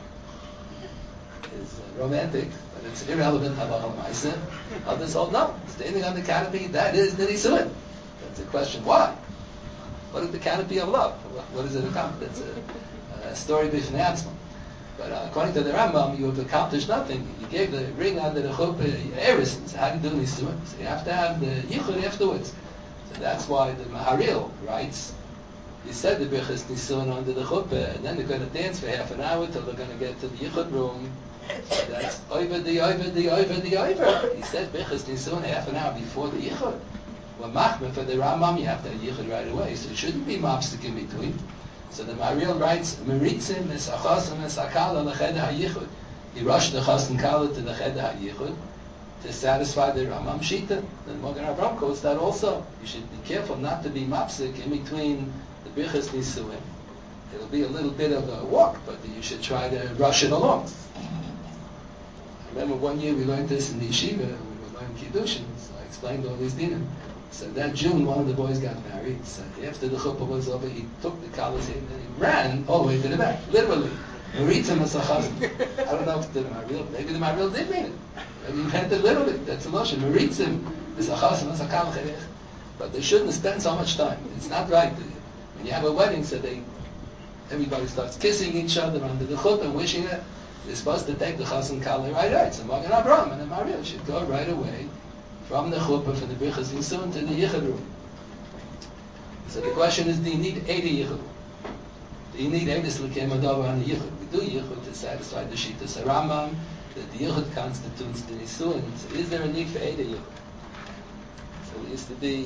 is uh, romantic, but it's irrelevant halacha l'maisa. Others hold no, standing on the canopy, that is the nisuin. That's a question. Why? What is the canopy of love? What is it accomplished? It's a, a story b'fnei atzma. But uh, according to the Rambam, you have accomplished nothing. You gave the ring under the chuppah, eris. So how do you do nisuin? So you have to have the yichud afterwards. So that's why the Maharil writes, he said the birchas nisuin under the chuppah, and then they're going to dance for half an hour till they're going to get to the yichud room. So that's over the over the over the over. He said birchas nisuin half an hour before the yichud. Well, machmir for the Rambam, you have to have yichud right away, so it shouldn't be mafsik in between. So the Maharil writes, Meritzim esachasim esakala lecheder hayichud. He rushed the chas and kala to the cheder hayichud to satisfy the Rambam shita. The Mogen Avraham quotes that also. You should be careful not to be mafsik in between the birchas nisuin. It'll be a little bit of a walk, but you should try to rush it along. I remember one year we learned this in the yeshiva. We were learning kiddushin. So I explained all these dinim. So that June, one of the boys got married. So after the chuppah was over, he took the kalas in and he ran all the way to the back, literally. Maritzim asachazim. I don't know if the Maharil, maybe the Maharil did mean it. Maybe he meant it literally. That's a notion. Maritzim asachazim asakal. But they shouldn't have spent so much time. It's not right. When you have a wedding, so they, everybody starts kissing each other under the chuppah and wishing it. They're supposed to take the chas and kala right away. So Mogen Avraham and the Maharil should go right away from the chuppah for the birchas nisuin to the yichud room. So the question is, do you need eight yichud? Do you need edus l'kiyum adavar on the yichud? We do yichud to satisfy the shittas Rambam that the yichud constitutes the nisuin. So is there a need for eight yichud? So there used to be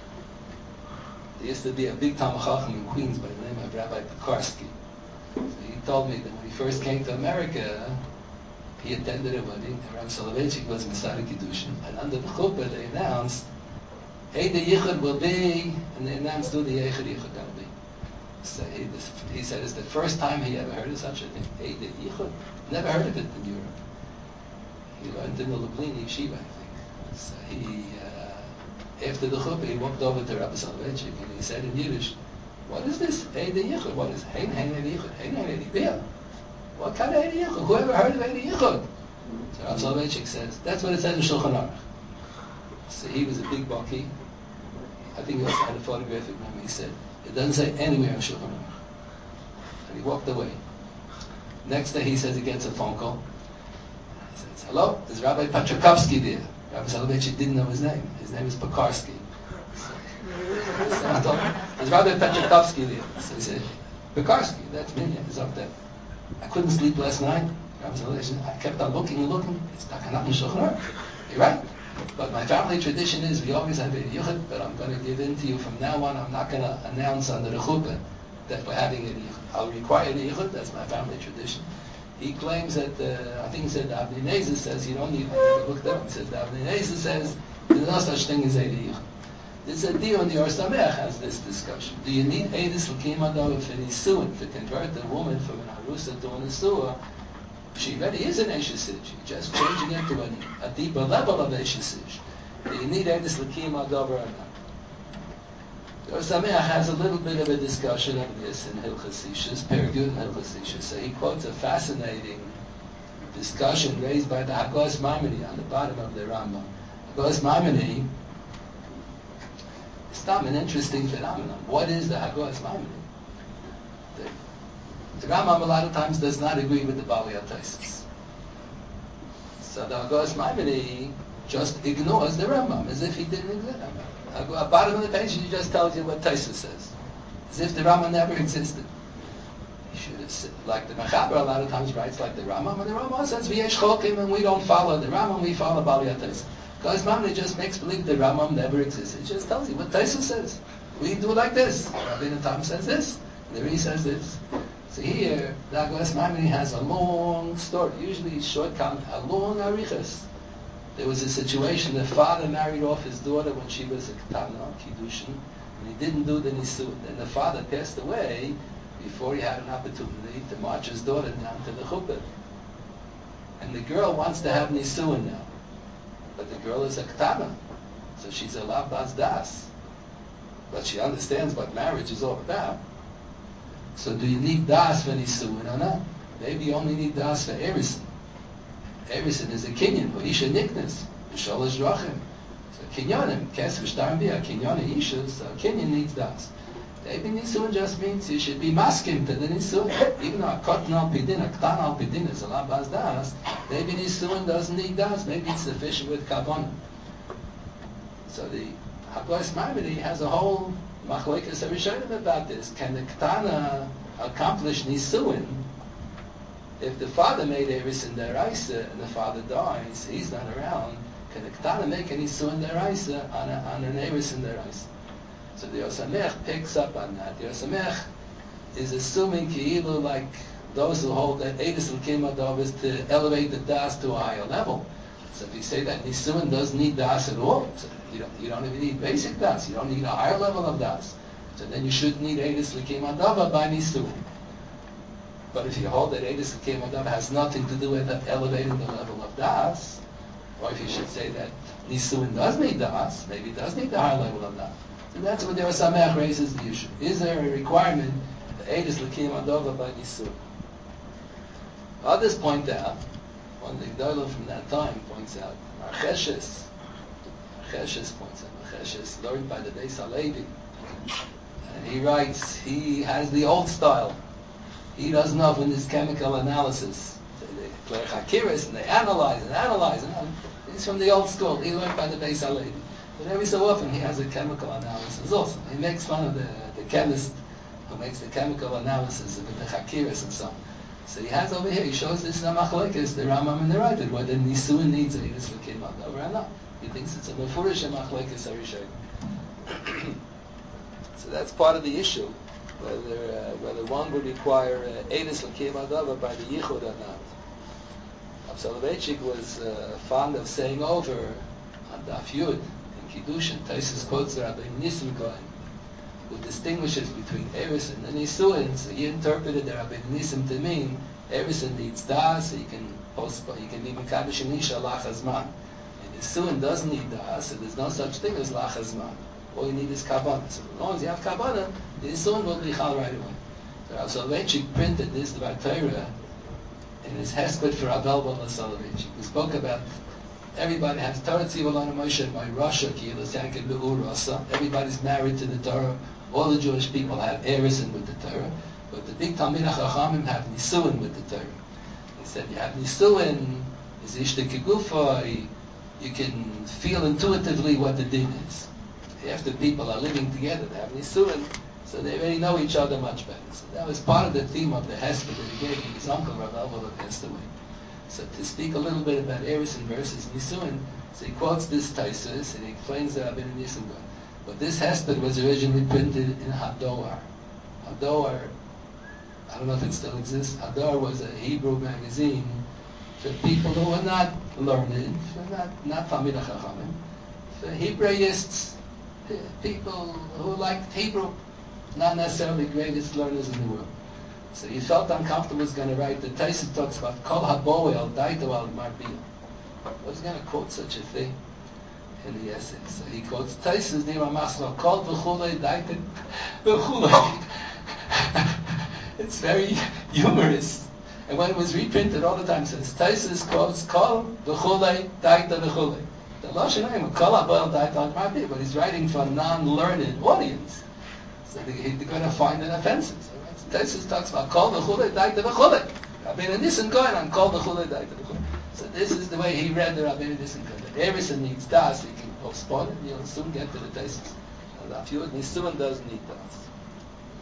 there used to be a big Talmid Chacham in Queens by the name of Rabbi Pekarsky. So he told me that when he first came to America, he attended a wedding, and Rabbi Soloveitchik was Masari Kiddushin, and under the chuppah they announced, hey, the yichud will be, and they announced who the yichud yichud going to be. So he, this, he said it's the first time he ever heard of such a thing. Hey, the yichud, never heard of it in Europe. He learned in the Lublin yeshiva, I think. So he, uh, after the chuppah, he walked over to Rabbi Soloveitchik, and he said in Yiddish, what is this? Hey, the yichud, what is hey, hey, the yichud, hey, hey, the yichud? What kind of Eidi Yichud? Who ever heard of Eidi Yichud? So Rav Soloveitchik says, that's what it says in Shulchan Aruch. So he was a big baki. I think he also had a photographic memory. He said, it doesn't say anywhere in Shulchan Aruch. And he walked away. Next day he says he gets a phone call. He says, hello, is Rabbi Patrikovsky there? Rabbi Soloveitchik didn't know his name. His name is Pekarsky. So, so I told him, is Rabbi Patrikovsky there? So he said, Pekarsky, that's me, he's up there. I couldn't sleep last night. I kept on looking and looking. It's not going to happen. You're right. But my family tradition is we always have a yichud, but I'm going to give in to you from now on. I'm not going to announce under the chuppah that we're having a yichud. I'll require the yichud. That's my family tradition. He claims that, uh, I think he said, the Avnei Nezer says you don't need, I never looked up. He says, the Avnei Nezer says there's no such thing as a yichud. There's a deal in the Or Sameach has this discussion. Do you need edus l'kiyum adavar for nisuin, to convert a woman from an arusa to a nesua? She already is an Eishesish. You're just changing it to a, a deeper level of Eishesish. Do you need edus l'kiyum adavar or not? The Or Sameach has a little bit of a discussion of this in Hilchos Ishus, Perigud Hilchos Ishus. So he quotes a fascinating discussion raised by the Hagos Maimoni on the bottom of the Rambam. Hagos Maimoni, it's not an interesting phenomenon. What is the Hagos Maimoni? The, the Rambam a lot of times does not agree with the Bali Ataisis. So the Hagos Maimoni just ignores the Rambam as if he didn't exist. At the bottom of the page, he just tells you what Taisus says. as if the Rama never existed. You should have said, like the Mechaber a lot of times writes like the Rama, and the Rama says V'yesh chokim, and we don't follow the Rama, we follow Bali Ataysa. Because Mamre just makes believe the Rama never existed. It just tells you what Taisa says. We do it like this. Rabbeinu Tam says this, the Ri says this. So here, the Agudas Mamre has a long story, usually short count, a long arichas. There was a situation, the father married off his daughter when she was a Ketana, Kiddushin, and he didn't do the Nisun. Then the father passed away before he had an opportunity to march his daughter down to the Chuppah. And the girl wants to have Nisun now. But the girl is a Ketana, so she's a Lav Bas Das. But she understands what marriage is all about. So do you need Das for Nisun or not? Maybe you only need Das for Erison. Erison is a Kinyan, but Isha Niknas, Sholosh Drachim. So Kinyanim, Kes V'Shtarim Bia, Kinyanim Isha, so Kinyan needs Das. Maybe Nisun just means you should be masking to the Nisun. Even though a Kotan al Pidin, a Ktan al Pidin is a Labaz Das, maybe Nisun doesn't need Das, maybe it's sufficient with Kavanah. So the Hagos Maimoni has a whole Machlokes Harishonim about this. Can the Ketana accomplish Nisuin? If the father made Eris in Deraisa and the father dies, he's not around, can the Ketana make any Nisuin Deraisa on, a, on an Eris in Deraisa? So the Yosamech picks up on that. The Yosamech is assuming Ki'ilu like those who hold that Eris L'Kim Adov is to elevate the Das to a higher level. So if you say that Nisuin doesn't need Das at all, so you don't, you don't even need basic Das, you don't need a higher level of Das. So then you shouldn't need Eris L'Kim Adov by Nisuin. But if you hold that Eris L'Kim Adov has nothing to do with elevating the level of Das, or if you should say that Nisuin does need Das, maybe it does need the higher level of Das. So that's what the Yosamech raises the issue. Is there a requirement for Eris L'Kim Adov by Nisuin? Others point out, one of the Gdolim from that time points out, Marcheshes, Marcheshes points out, Marcheshes learned by the Beis Halevi, and he writes, he has the old style. He doesn't know in this chemical analysis. They play Hakiris and they analyze and analyze and analyze. He's from the old school. He learned by the Beis Halevi. But every so often he has a chemical analysis also. He makes fun of the, the chemist who makes the chemical analysis of the Hakiris and so on. So he has over here, he shows this in the Machlokes, the Rambam and the Ravid, whether Nisuin needs a Eris L'Kim Adov or not. He thinks it's a Mefurish and Machlokes Harishonim. So that's part of the issue, whether uh, whether one would require uh, Eris L'Kim Adov by the Yichud or not. Rav Soloveitchik was uh, fond of saying over on Daf Yud in Kiddushin, Taisus quotes the Rabbi Nissim Cohen, who distinguishes between Eris and the Nisuin. So he interpreted the Rabbi Nissim to mean Eris needs Das, so he can postpone, he can be Mekadosh and Isha Lach Hazman. And Nisuin doesn't need Das, so there's no such thing as Lach Hazman. All you need is Kavanah. So as long as you have Kavanah, the Nisuin will be Chal right away. So Rav Soloveitchik printed this about Torah in his Hesped for Abel Bala Soloveitchik. He spoke about everybody has Torah Tzivolana Moshe, my Rasha, Kiyel Sanket Be'ur Rasa. Everybody's married to the Torah. All the Jewish people have Erison with the Torah, but the big Talmidei Chachamim have Nisuin with the Torah. He said you have Nisuin, is Ishta Kegufa, you can feel intuitively what the din is. After people are living together, they have Nisuin, so they already know each other much better. So that was part of the theme of the Hesped that he gave to his uncle, Rav Elva, that passed away. So to speak a little bit about Erison versus Nisuin, so he quotes this Taisus and he explains that Rabbeinu Nissim Cohen. But this Hesped was originally printed in Hador. Hador, I don't know if it still exists. Hador was a Hebrew magazine for people who were not learned, for not not Talmidei Chachamim, for Hebraists, people who liked Hebrew, not necessarily greatest learners in the world. So he felt uncomfortable. Was going to write. The Taisus talks about Kol Haboel Daito Al Marbia. Was going to quote such a thing in the essay. So he quotes Taisus Nima Masla Kol V'Chulei Daito V'Chulei. It's very humorous. And when it was reprinted all the time, it says Taisus quotes Kol V'Chulei Daito V'Chulei. The Lashon name Kol Haboel Daito Al Marbia, but he's writing for a non-learned audience. So they, they're going to find it offensive. Taisus talks about Kol V'Chulei Daito V'Chulei. Rabbeinu Nissim Cohen on Kol V'Chulei Daito V'Chulei. So this is the way he read the Rabbeinu Nissim Cohen. That Erison needs Das, he can postpone it, you'll soon get to the Taisus. And Daf Yud, Nisuin doesn't need Das.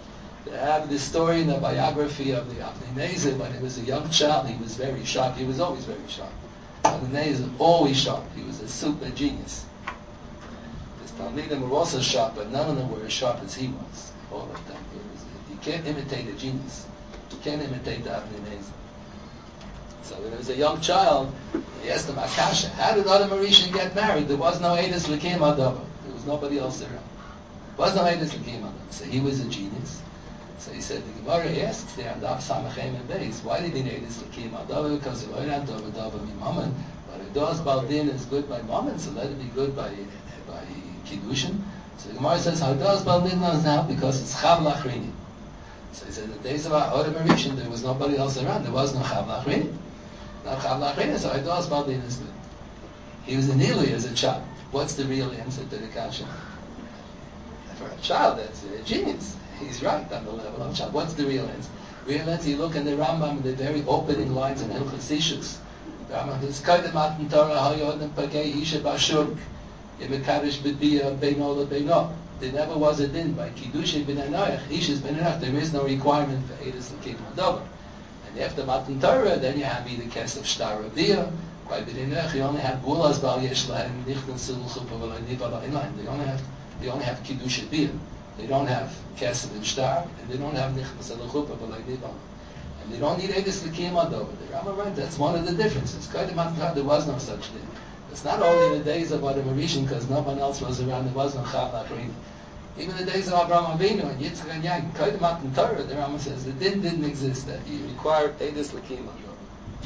They have this story in the biography of the Avnei Nezer. When he was a young child, he was very sharp. He was always very sharp. Avnei Nezer always sharp. He was a super genius. His Talmidim were also sharp, but none of them were as sharp as he was. All of them. He was, you can't imitate a genius. You can't imitate the Avnei Nezer. So when he was a young child, he asked him, Akasha, how did Adam Arishan get married? There was no Eidus L'Kiyam Adava. There was nobody else around. There was no Eidus L'Kiyam Adava. So he was a genius. So he said, the Gemara asks there on Daf Samachem and Beis, why did he need Eidus L'Kiyam Adava? Because he learned Adava Adava Mimaman. But if Doz Baldin is good by Mammon, so let it be good by by Kiddushin. So the Gemara says, how does Baldin knows now? Because it's Chav Lachrini. So he said, in the days of Adam Arishan, there was nobody else around. There was no Chav Lachrini. Not Chav Lachrini, so Doz Baldin is good. He was an Eli as a child. What's the real answer to the kasha? For a child, that's a genius. He's right on the level of a child. What's the real answer? Real answer, you look in the Rambam, the very opening lines in Hilchos Ishus. The Rambam says, Kaidem Matan Torah Hayodem Pagei Isha Bashurk Yemekarish B'Biyah Beino LeBeino. There never was a din by Kiddushin B'nai Noach, Ishas B'nai Noach. There is no requirement for Eidus L'Kiyam Adava. And after Matan Torah, then you have either Kesef Shtar Rabiyah. By B'nai Noach, you only have Bulas Bal Yesh Lahem Nichten Sil Chuppah V'Lo Niva L'Inline. They only have they only have Kiddush Biyah. They don't have Kesef and Shtar, and they don't have Nichten Sil Chuppah V'Lo Niva. And they don't need Eidus L'Kiyam Adava. The Rambam writes that's one of the differences. Kaidem Matan Torah, there was no such thing. It's not only in the days of Adam Arishan, because no one else was around, there was no Chav Lachrini. Even the days of Abraham Avinu and Yitzchak and Yaakov, Kaidem Matan Torah, the Rambam says the din didn't exist, that you required Eidus L'Kiyam Adava.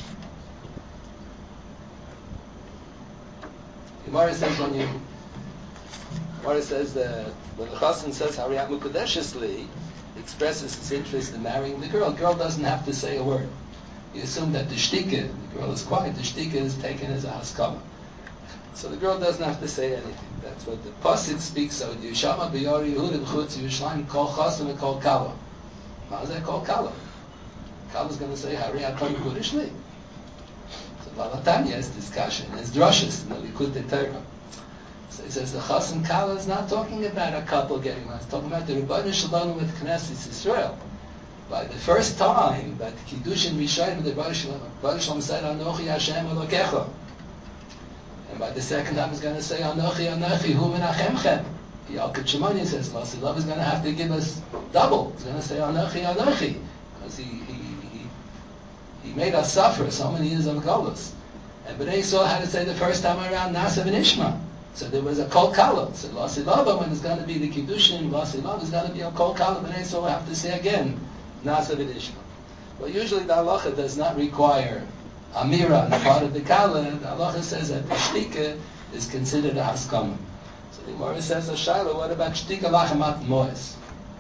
Gemara says when you, Gemara says that when the Chassan says Hariyat Mukadeshesli, expresses his interest in marrying the girl, the girl doesn't have to say a word. You assume that the shtika, the girl is quiet, the shtika is taken as a haskama. So the girl doesn't have to say anything. That's what the Pasuk speaks. So Yishama b'Yori Yehuda b'Chutz Yerushalayim kol chasam and kol kala. How is that called kala? Kala is going to say Hariyat Mukadeshli. So Balatanya is discussion. It's drushes in the Likutei Torah. So he says the Chas and Kala is not talking about a couple getting married. It's talking about the Rebbeinu Shalom with Knesset Yisrael. By the first time that Kiddushin Rishayim, the Rebbeinu Shalom said Anochi Hashem Elokecha. And by the second time he's going to say Anochi Anochi Hu Menachemchem. Yalkut Shimoni says Lasi Love is going to have to give us double. He's going to say Anochi Anochi. Because he, he, he, he made us suffer so many years of Golus. And Bnei Yisrael had to say the first time around Nasav and Ishma. So there was a Kol Kala. So Lasi Love, when it's going to be the Kiddushin, Lasi Love is going to be a Kol Kala. Bnei Yisrael will have to say again Nasav and Ishma. Well, usually the halacha does not require Amira on the part of the Kala. The halacha says that the Shtika is considered a Haskama. So the Gemara says, Ashayla, what about Shtika Lachamat Moes?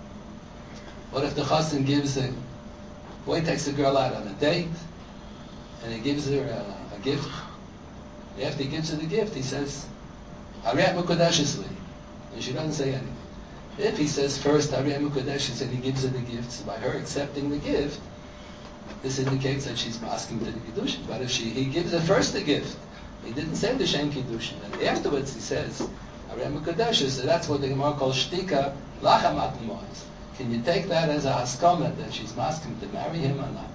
What if the Chassan gives a boy takes a girl out on a date and he gives her a, a gift? After he gives her the gift, he says, Hariyat Mukadeshesli. And she doesn't say anything. If he says first Hariyat Mukadeshes and he gives her the gift, so by her accepting the gift, this indicates that she's masking to the Kiddushin. But if she, he gives her first the gift, he didn't say the Shem Kiddushin, and afterwards he says Hariyat Mukadeshes, so that's what the Gemara calls Shtika Lachamat Mois. Can you take that as a haskama that she's masking to marry him or not?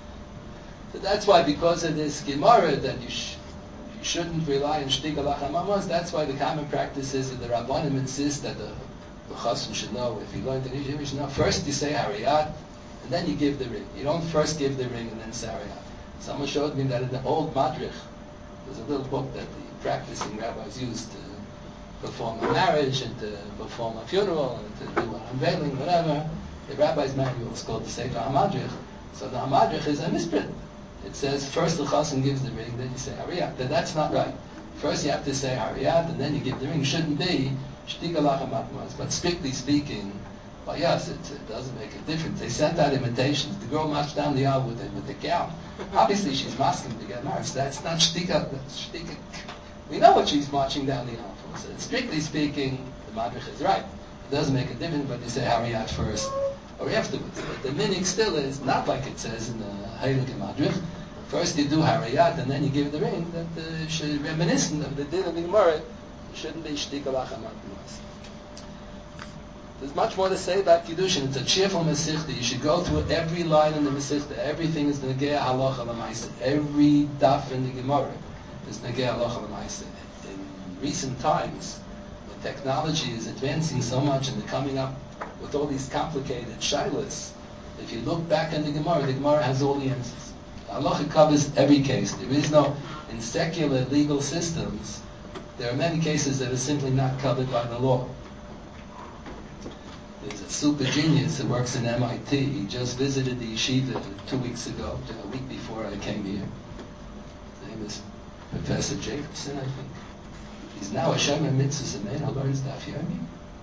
So that's why, because of this Gemara, that you, sh- you shouldn't rely on Shtika Lachamat Mois. That's why the common practice is that the Rabbanim insist that the the Chassan should know, if he learned in Egypt, he should know, first you say Hariyat, and then you give the ring. You don't first give the ring and then say Hariyat. Someone showed me that in the old Madrich, there's a little book that the practicing rabbis used to perform a marriage and to perform a funeral and to do an unveiling, whatever. The rabbi's manual is called the Sefer HaMadrich. So the HaMadrich is a misprint. It says first the Chassan gives the ring, then you say Hariyat. But that's not right. First you have to say Hariyat, and then you give the ring. It shouldn't be Shtika Lachamat Mois. But strictly speaking, by us, it, it doesn't make a difference. They sent out invitations. The girl marched down the aisle with, with the gown. Obviously, she's masking to get married. So that's not Shtika. That's Shtika. We know what she's marching down the aisle for. So strictly speaking, the Madrich is right. It doesn't make a difference whether you say Hariyat first or afterwards. But the minig still is not like it says in the Heilige Madrich. First you do Hariyat and then you give the ring. That uh, should be reminiscent of the din of the Gemara. It shouldn't be Shtika Lachamat Mois. There's much more to say about Kiddushin. It's a cheerful Masechta. You should go through every line in the Masechta. Everything is Negea Halacha L'Maisa. Every daf in the Gemara is Negea Halacha L'Maisa. In recent times, when technology is advancing so much and they're coming up with all these complicated shilas, if you look back in the Gemara, the Gemara has all the answers. Halacha covers every case. There is no, in secular legal systems, there are many cases that are simply not covered by the law. There's a super genius who works in M I T. He just visited the yeshiva two weeks ago, a week before I came here. His name is Professor Jacobson, I think. He's now a Shomer Mitzvahs, a man who learns Daf Yomi.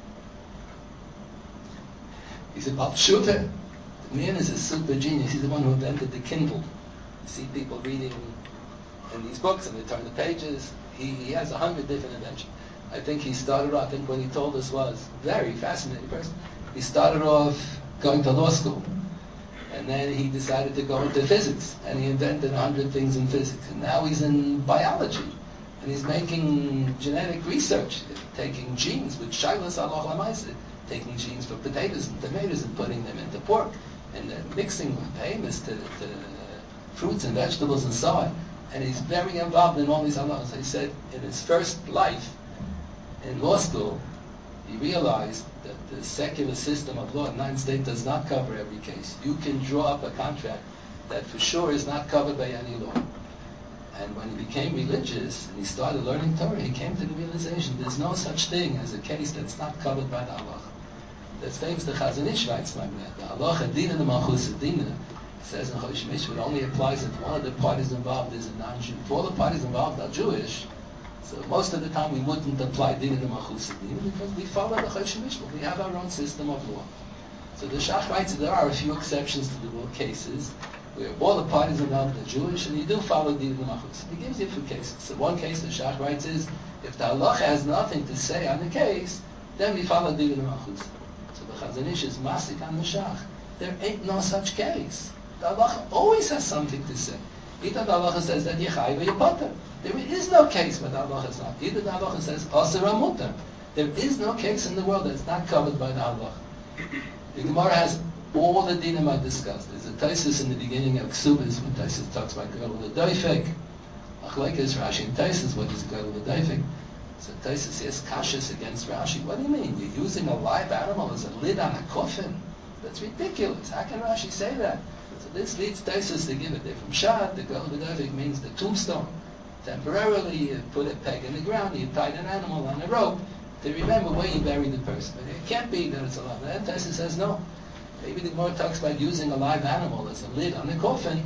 He's a Baal Tshuva. The man is a super genius. He's the one who invented the Kindle. You see people reading in these books and they turn the pages. He, he has a hundred different inventions. I think he started off, I think what he told us was, very fascinating person. He started off going to law school. And then he decided to go into physics. And he invented a hundred things in physics. And now he's in biology. And he's making genetic research, taking genes with Shailas Allah Lamaisa, taking genes for potatoes and tomatoes and putting them into pork. And then mixing them, famous to, to fruits and vegetables and so on. And he's very involved in all these halachas. He said in his first life in law school, he realized that the secular system of law in the United States does not cover every case. You can draw up a contract that for sure is not covered by any law. And when he became religious and he started learning Torah, he came to the realization there's no such thing as a case that's not covered by the halacha. That's famous. The Chazon Ish writes like that. The halacha dina the malchus dina says in Chodesh Mishpat only applies if one of the parties involved is a non-Jew. If all the parties involved are Jewish, so most of the time we wouldn't apply din in the Malchus Din because we follow the Chodesh Mishpat. We have our own system of law. So the Shach writes that there are a few exceptions to the rule cases where all the parties involved are Jewish and you do follow din in the Malchus. He gives you a few cases. So one case the Shach writes is if the halacha has nothing to say on the case, then we follow din in the Malchus. So the Chazon Ish is masik on the Shach. There ain't no such case. The halacha always has something to say. Either the halacha says that Yechai or Yepoter. There is no case where the halacha is not. Either the halacha says Aser or Mutar. There is no case in the world that's not covered by the halacha. The Gemara has all the dinim I discussed. There's a Taisus in the beginning of Ksubis when Taisus talks about girl with a doifek. Achlekes Rashi and Taisus, what is a girl with a doifek? So Taisus says kashas against Rashi. What do you mean? You're using a live animal as a lid on a coffin? That's ridiculous. How can Rashi say that? So this leads Taisus to give it. They're from Shad. The girl with a doifek means the tombstone. Temporarily, you put a peg in the ground, you tied an animal on a rope to remember where you buried the person. But it can't be that it's alive. And Taisus says no. Maybe the Gemara talks about using a live animal as a lid on a coffin.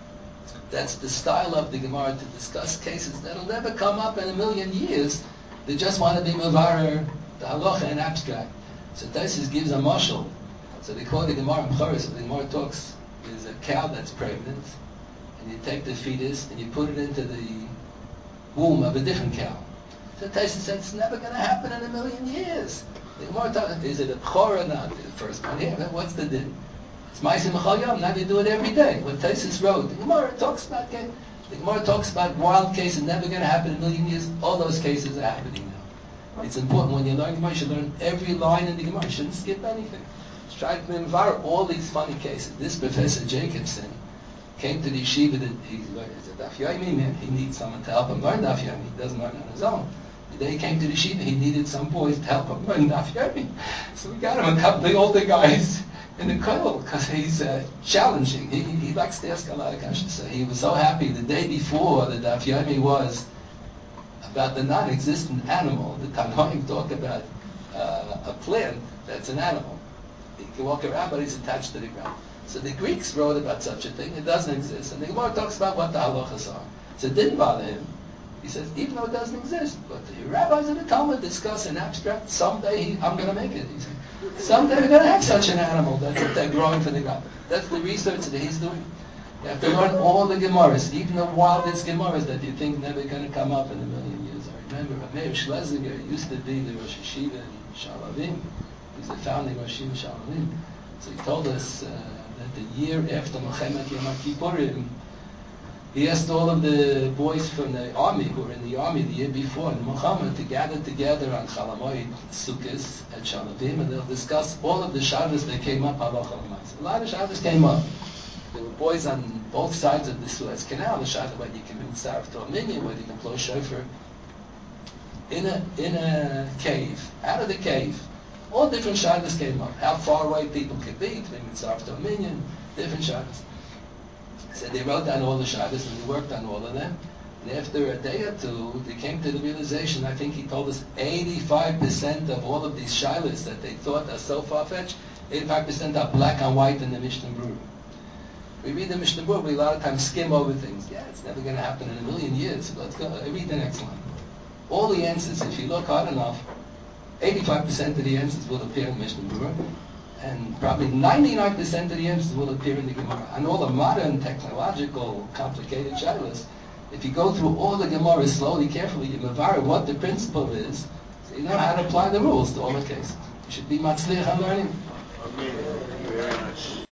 That's the style of the Gemara to discuss cases that'll never come up in a million years. They just want to be mevarer, the halacha in abstract. So Taisus gives a mashal. So they call the Gemara Mchoris. So the Gemara talks, there's a cow that's pregnant, and you take the fetus and you put it into the womb of a different cow. So Taisus said it's never going to happen in a million years. The Gemara talks, is it a b'chor or not? The first one here, what's the din? It's ma'asim b'chol yom. Now you do it every day. What Taisus wrote, the Gemara talks about. The Gemara talks about wild cases never going to happen in a million years. All those cases are happening now. It's important when you learn Gemara, you should learn every line in the Gemara. You shouldn't skip anything. Just try to remember all these funny cases. This Professor Jacobson came to the yeshiva that he learned as a Daf Yomi man. He needs someone to help him learn Daf Yomi. He doesn't learn on his own. The day he came to the yeshiva, he needed some boys to help him learn Daf Yomi. So we got him a couple of older guys in the kollel because he's uh, challenging. He, he likes to ask a lot of questions. So he was so happy the day before the Daf Yomi was about the non-existent animal. The Tanoim talk about uh, a plant that's an animal. He can walk around, but he's attached to the ground. So the Greeks wrote about such a thing. It doesn't exist. And the Gemara talks about what the halachas are. So it didn't bother him. He says, even though it doesn't exist, but the rabbis in the Talmud discuss in abstract, someday he, I'm going to make it. He said, someday we're going to have such an animal that's up there growing from the ground. That's the research that he's doing. You have to learn all the Gemaras, even the wildest Gemaras that you think never going to come up in a million years. I remember Meir Schlesinger used to be the Rosh Hashiva in Shalavim. He's the founding Rosh Hashiva Shalavim. So he told us uh, that the year after Melchemet Yom Kippurim, He asked all of the boys from the army who were in the army the year before, in Muhammad, to gather together on Chalamoid Sukkot at Shalavim, and they'll discuss all of the Shabbos that came up, halacha l'maaseh. A lot of Shabbos came up. There were boys on both sides of the Suez Canal, the Shabbos whether you can be mitzaref to a minyan, whether you can blow shofar. In a, in a cave, out of the cave, all different Shabbos came up. How far away people could be to be mitzaref to a minyan, different Shabbos. So they wrote down all the Shabbos and they worked on all of them. And after a day or two, they came to the realization, I think he told us, eighty-five percent of all of these Shabbos that they thought are so far-fetched, eighty-five percent are black and white in the Mishnah Berurah. We read the Mishnah Berurah, we a lot of times skim over things. Yeah, it's never going to happen in a million years. So let's go, read the next one. All the answers, if you look hard enough, eighty-five percent of the answers will appear in Mishnah Berurah. And probably ninety-nine percent of the answers will appear in the Gemara. And all the modern, technological, complicated shaylas, if you go through all the Gemara slowly, carefully, you mavar what the principle is, so you know how to apply the rules to all the cases. You should be matzliach on learning.
Okay, thank you very much.